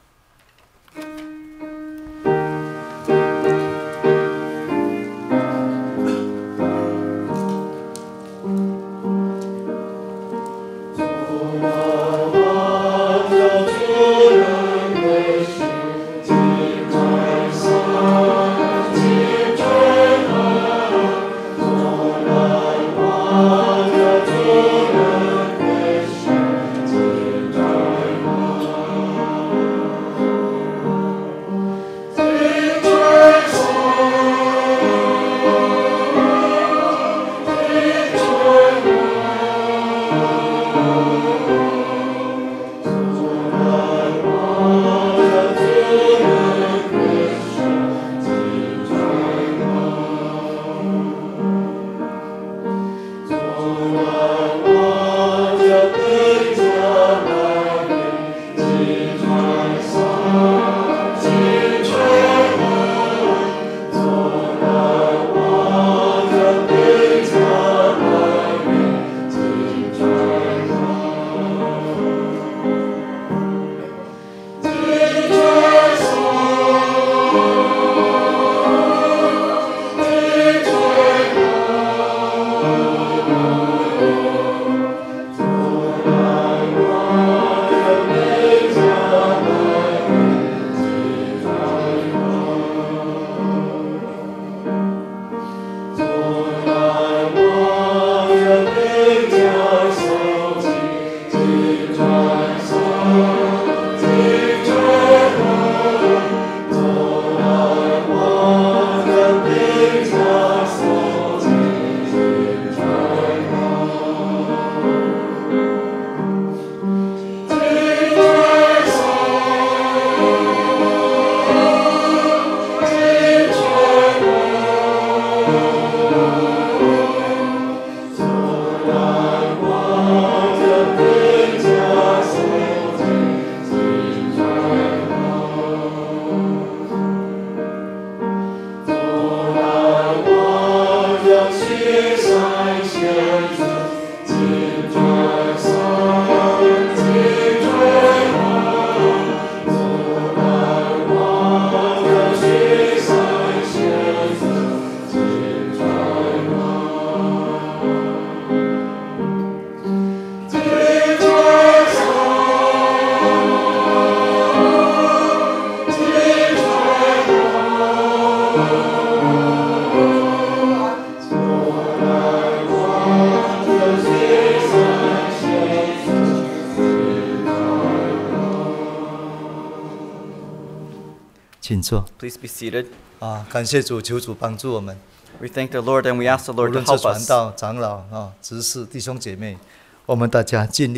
Speaker 2: Please be seated.
Speaker 1: 啊，感谢主，求主帮助我们。
Speaker 2: We thank the Lord and we ask the
Speaker 1: 无
Speaker 2: Lord to
Speaker 1: 论是
Speaker 2: help
Speaker 1: 传
Speaker 2: us.
Speaker 1: 道、长老啊、执事、弟兄姐妹，我们大家尽力吧。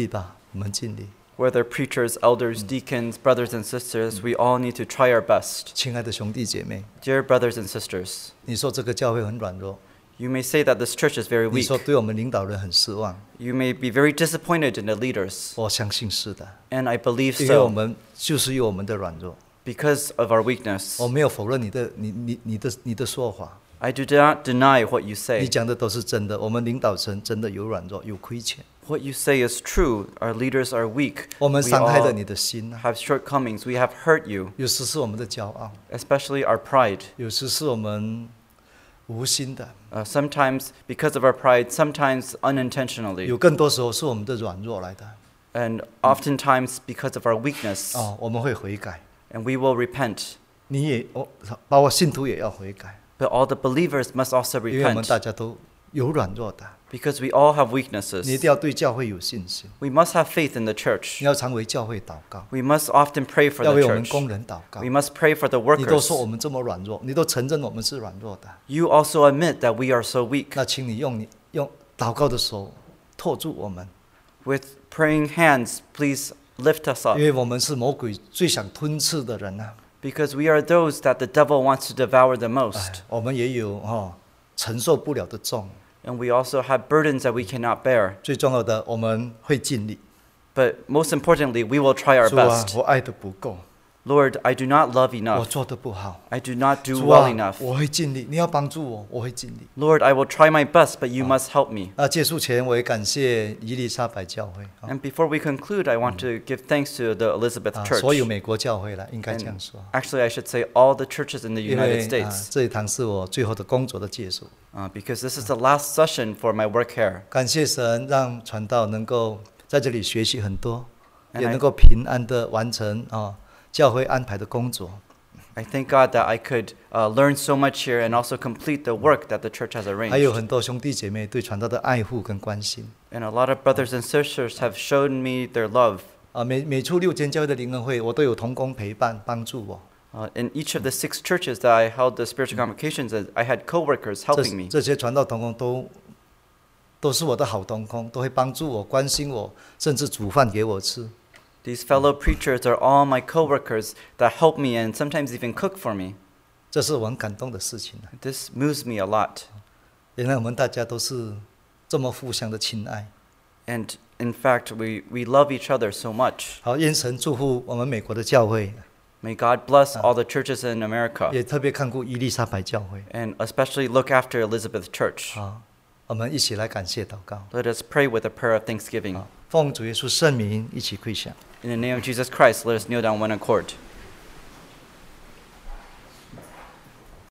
Speaker 1: 我们尽力。
Speaker 2: Whether preachers, elders, deacons, brothers and sisters, we all need to try our best.
Speaker 1: 亲爱的兄弟姐妹，
Speaker 2: Dear brothers and sisters,
Speaker 1: 你说这个教会很软弱，
Speaker 2: you may say that this church is very
Speaker 1: 你
Speaker 2: weak.
Speaker 1: 说对我们领导人很失望，
Speaker 2: You may be very disappointed in the leaders,
Speaker 1: 我相信是的，
Speaker 2: and I believe
Speaker 1: 因为我
Speaker 2: so
Speaker 1: 们就是有我们的软弱。
Speaker 2: because of our weakness.
Speaker 1: 我没有否认你的你你你的你的说法，
Speaker 2: I do not deny what you
Speaker 1: 你
Speaker 2: say.
Speaker 1: 讲的都是真的。我们领导层真的有软弱，有亏欠，
Speaker 2: What you say is true. Our leaders are weak.
Speaker 1: 我们
Speaker 2: We
Speaker 1: 伤害了
Speaker 2: all
Speaker 1: 你的心啊。
Speaker 2: have shortcomings. We have hurt you,
Speaker 1: 有时是我们的骄傲，
Speaker 2: especially our pride.
Speaker 1: 有时是我们无心的，
Speaker 2: Uh, sometimes because of our pride, sometimes unintentionally,
Speaker 1: 有更多时候是我们的软弱来的。
Speaker 2: and oftentimes because of our weakness.
Speaker 1: 哦，我们会悔改，
Speaker 2: And we will repent.
Speaker 1: 你也哦，包括信徒也要悔改，
Speaker 2: But all the believers must also
Speaker 1: 因为我们
Speaker 2: repent
Speaker 1: 大家都有软弱的。
Speaker 2: because we all have
Speaker 1: 你一
Speaker 2: weaknesses.
Speaker 1: 定要对教会有信心，
Speaker 2: We must have faith in the church.
Speaker 1: 你要常为教会祷告，
Speaker 2: We must often pray for
Speaker 1: 要
Speaker 2: the
Speaker 1: 为我们
Speaker 2: church.
Speaker 1: 工人祷告
Speaker 2: We。must pray for the
Speaker 1: 你都
Speaker 2: workers.
Speaker 1: 说我们这么软弱，你都承认我们是软弱的，
Speaker 2: You also admit that we are so weak.
Speaker 1: 那请你用你用祷告的手托住我们，
Speaker 2: With praying hands, please lift us up.
Speaker 1: 因为我们是魔鬼最想吞噬的人啊。
Speaker 2: Because we are those that the devil wants to devour the
Speaker 1: 哎
Speaker 2: most.
Speaker 1: 我们也有哦承受不了的重，
Speaker 2: And we also have burdens that we cannot bear.
Speaker 1: 最重要的我们会尽力。
Speaker 2: But most importantly, we will try our
Speaker 1: 主啊，
Speaker 2: best.
Speaker 1: 我爱的不够，
Speaker 2: Lord, I do not love
Speaker 1: 我
Speaker 2: enough.
Speaker 1: 做的不好。
Speaker 2: I do not do
Speaker 1: 主
Speaker 2: well
Speaker 1: 啊
Speaker 2: enough.
Speaker 1: 我会尽力，你要帮助我，我会尽力。
Speaker 2: Lord, I will try my best, but you must help me.
Speaker 1: 那结束前，我也感谢伊丽莎白教会啊
Speaker 2: And before we conclude, I want to give thanks to the Elizabeth
Speaker 1: 啊，
Speaker 2: Church.
Speaker 1: 所有美国教会了，应该这样
Speaker 2: And
Speaker 1: 说。
Speaker 2: actually, I should say all the churches in the
Speaker 1: 因
Speaker 2: United
Speaker 1: 为啊
Speaker 2: States,
Speaker 1: 这一堂是我最后的工作的结束。
Speaker 2: uh, because this is the last session for my work here.
Speaker 1: 感谢神，让传道能够在这里学习很多，
Speaker 2: And
Speaker 1: 也
Speaker 2: I-
Speaker 1: 能够平安的完成啊教会安排的工作。
Speaker 2: I thank God that I could uh, learn so much here and also complete the work that the church has
Speaker 1: 还有
Speaker 2: arranged.
Speaker 1: 很多兄弟姐妹对传道的爱护跟关心
Speaker 2: And a lot of brothers and sisters have shown me their love.
Speaker 1: 啊。每每处六间教会的灵恩会，我都有同工陪伴帮助我。
Speaker 2: Uh, in each of the six churches that I held the spiritual convocations, at, I had co-workers helping
Speaker 1: 这
Speaker 2: me.
Speaker 1: 这些传道同工都都是我的好同工，都会帮助我、关心我，甚至煮饭给我吃。
Speaker 2: These fellow preachers are all my co-workers that help me and sometimes even cook for me.
Speaker 1: 这是我很感动的事情啊。
Speaker 2: This moves me a lot.
Speaker 1: 原来我们大家都是这么互相的亲爱。
Speaker 2: And in fact, we, we love each other so much.
Speaker 1: 好，愿神祝福我们美国的教会，
Speaker 2: May God bless all the churches in America
Speaker 1: 也特别看顾伊丽莎白教会。
Speaker 2: and especially look after Elizabeth Church.
Speaker 1: 好，我们一起来感谢祷告。
Speaker 2: Let us pray with a prayer of thanksgiving.
Speaker 1: 好，奉主耶稣圣名一起跪下。
Speaker 2: In the name of Jesus Christ, let us kneel down one accord.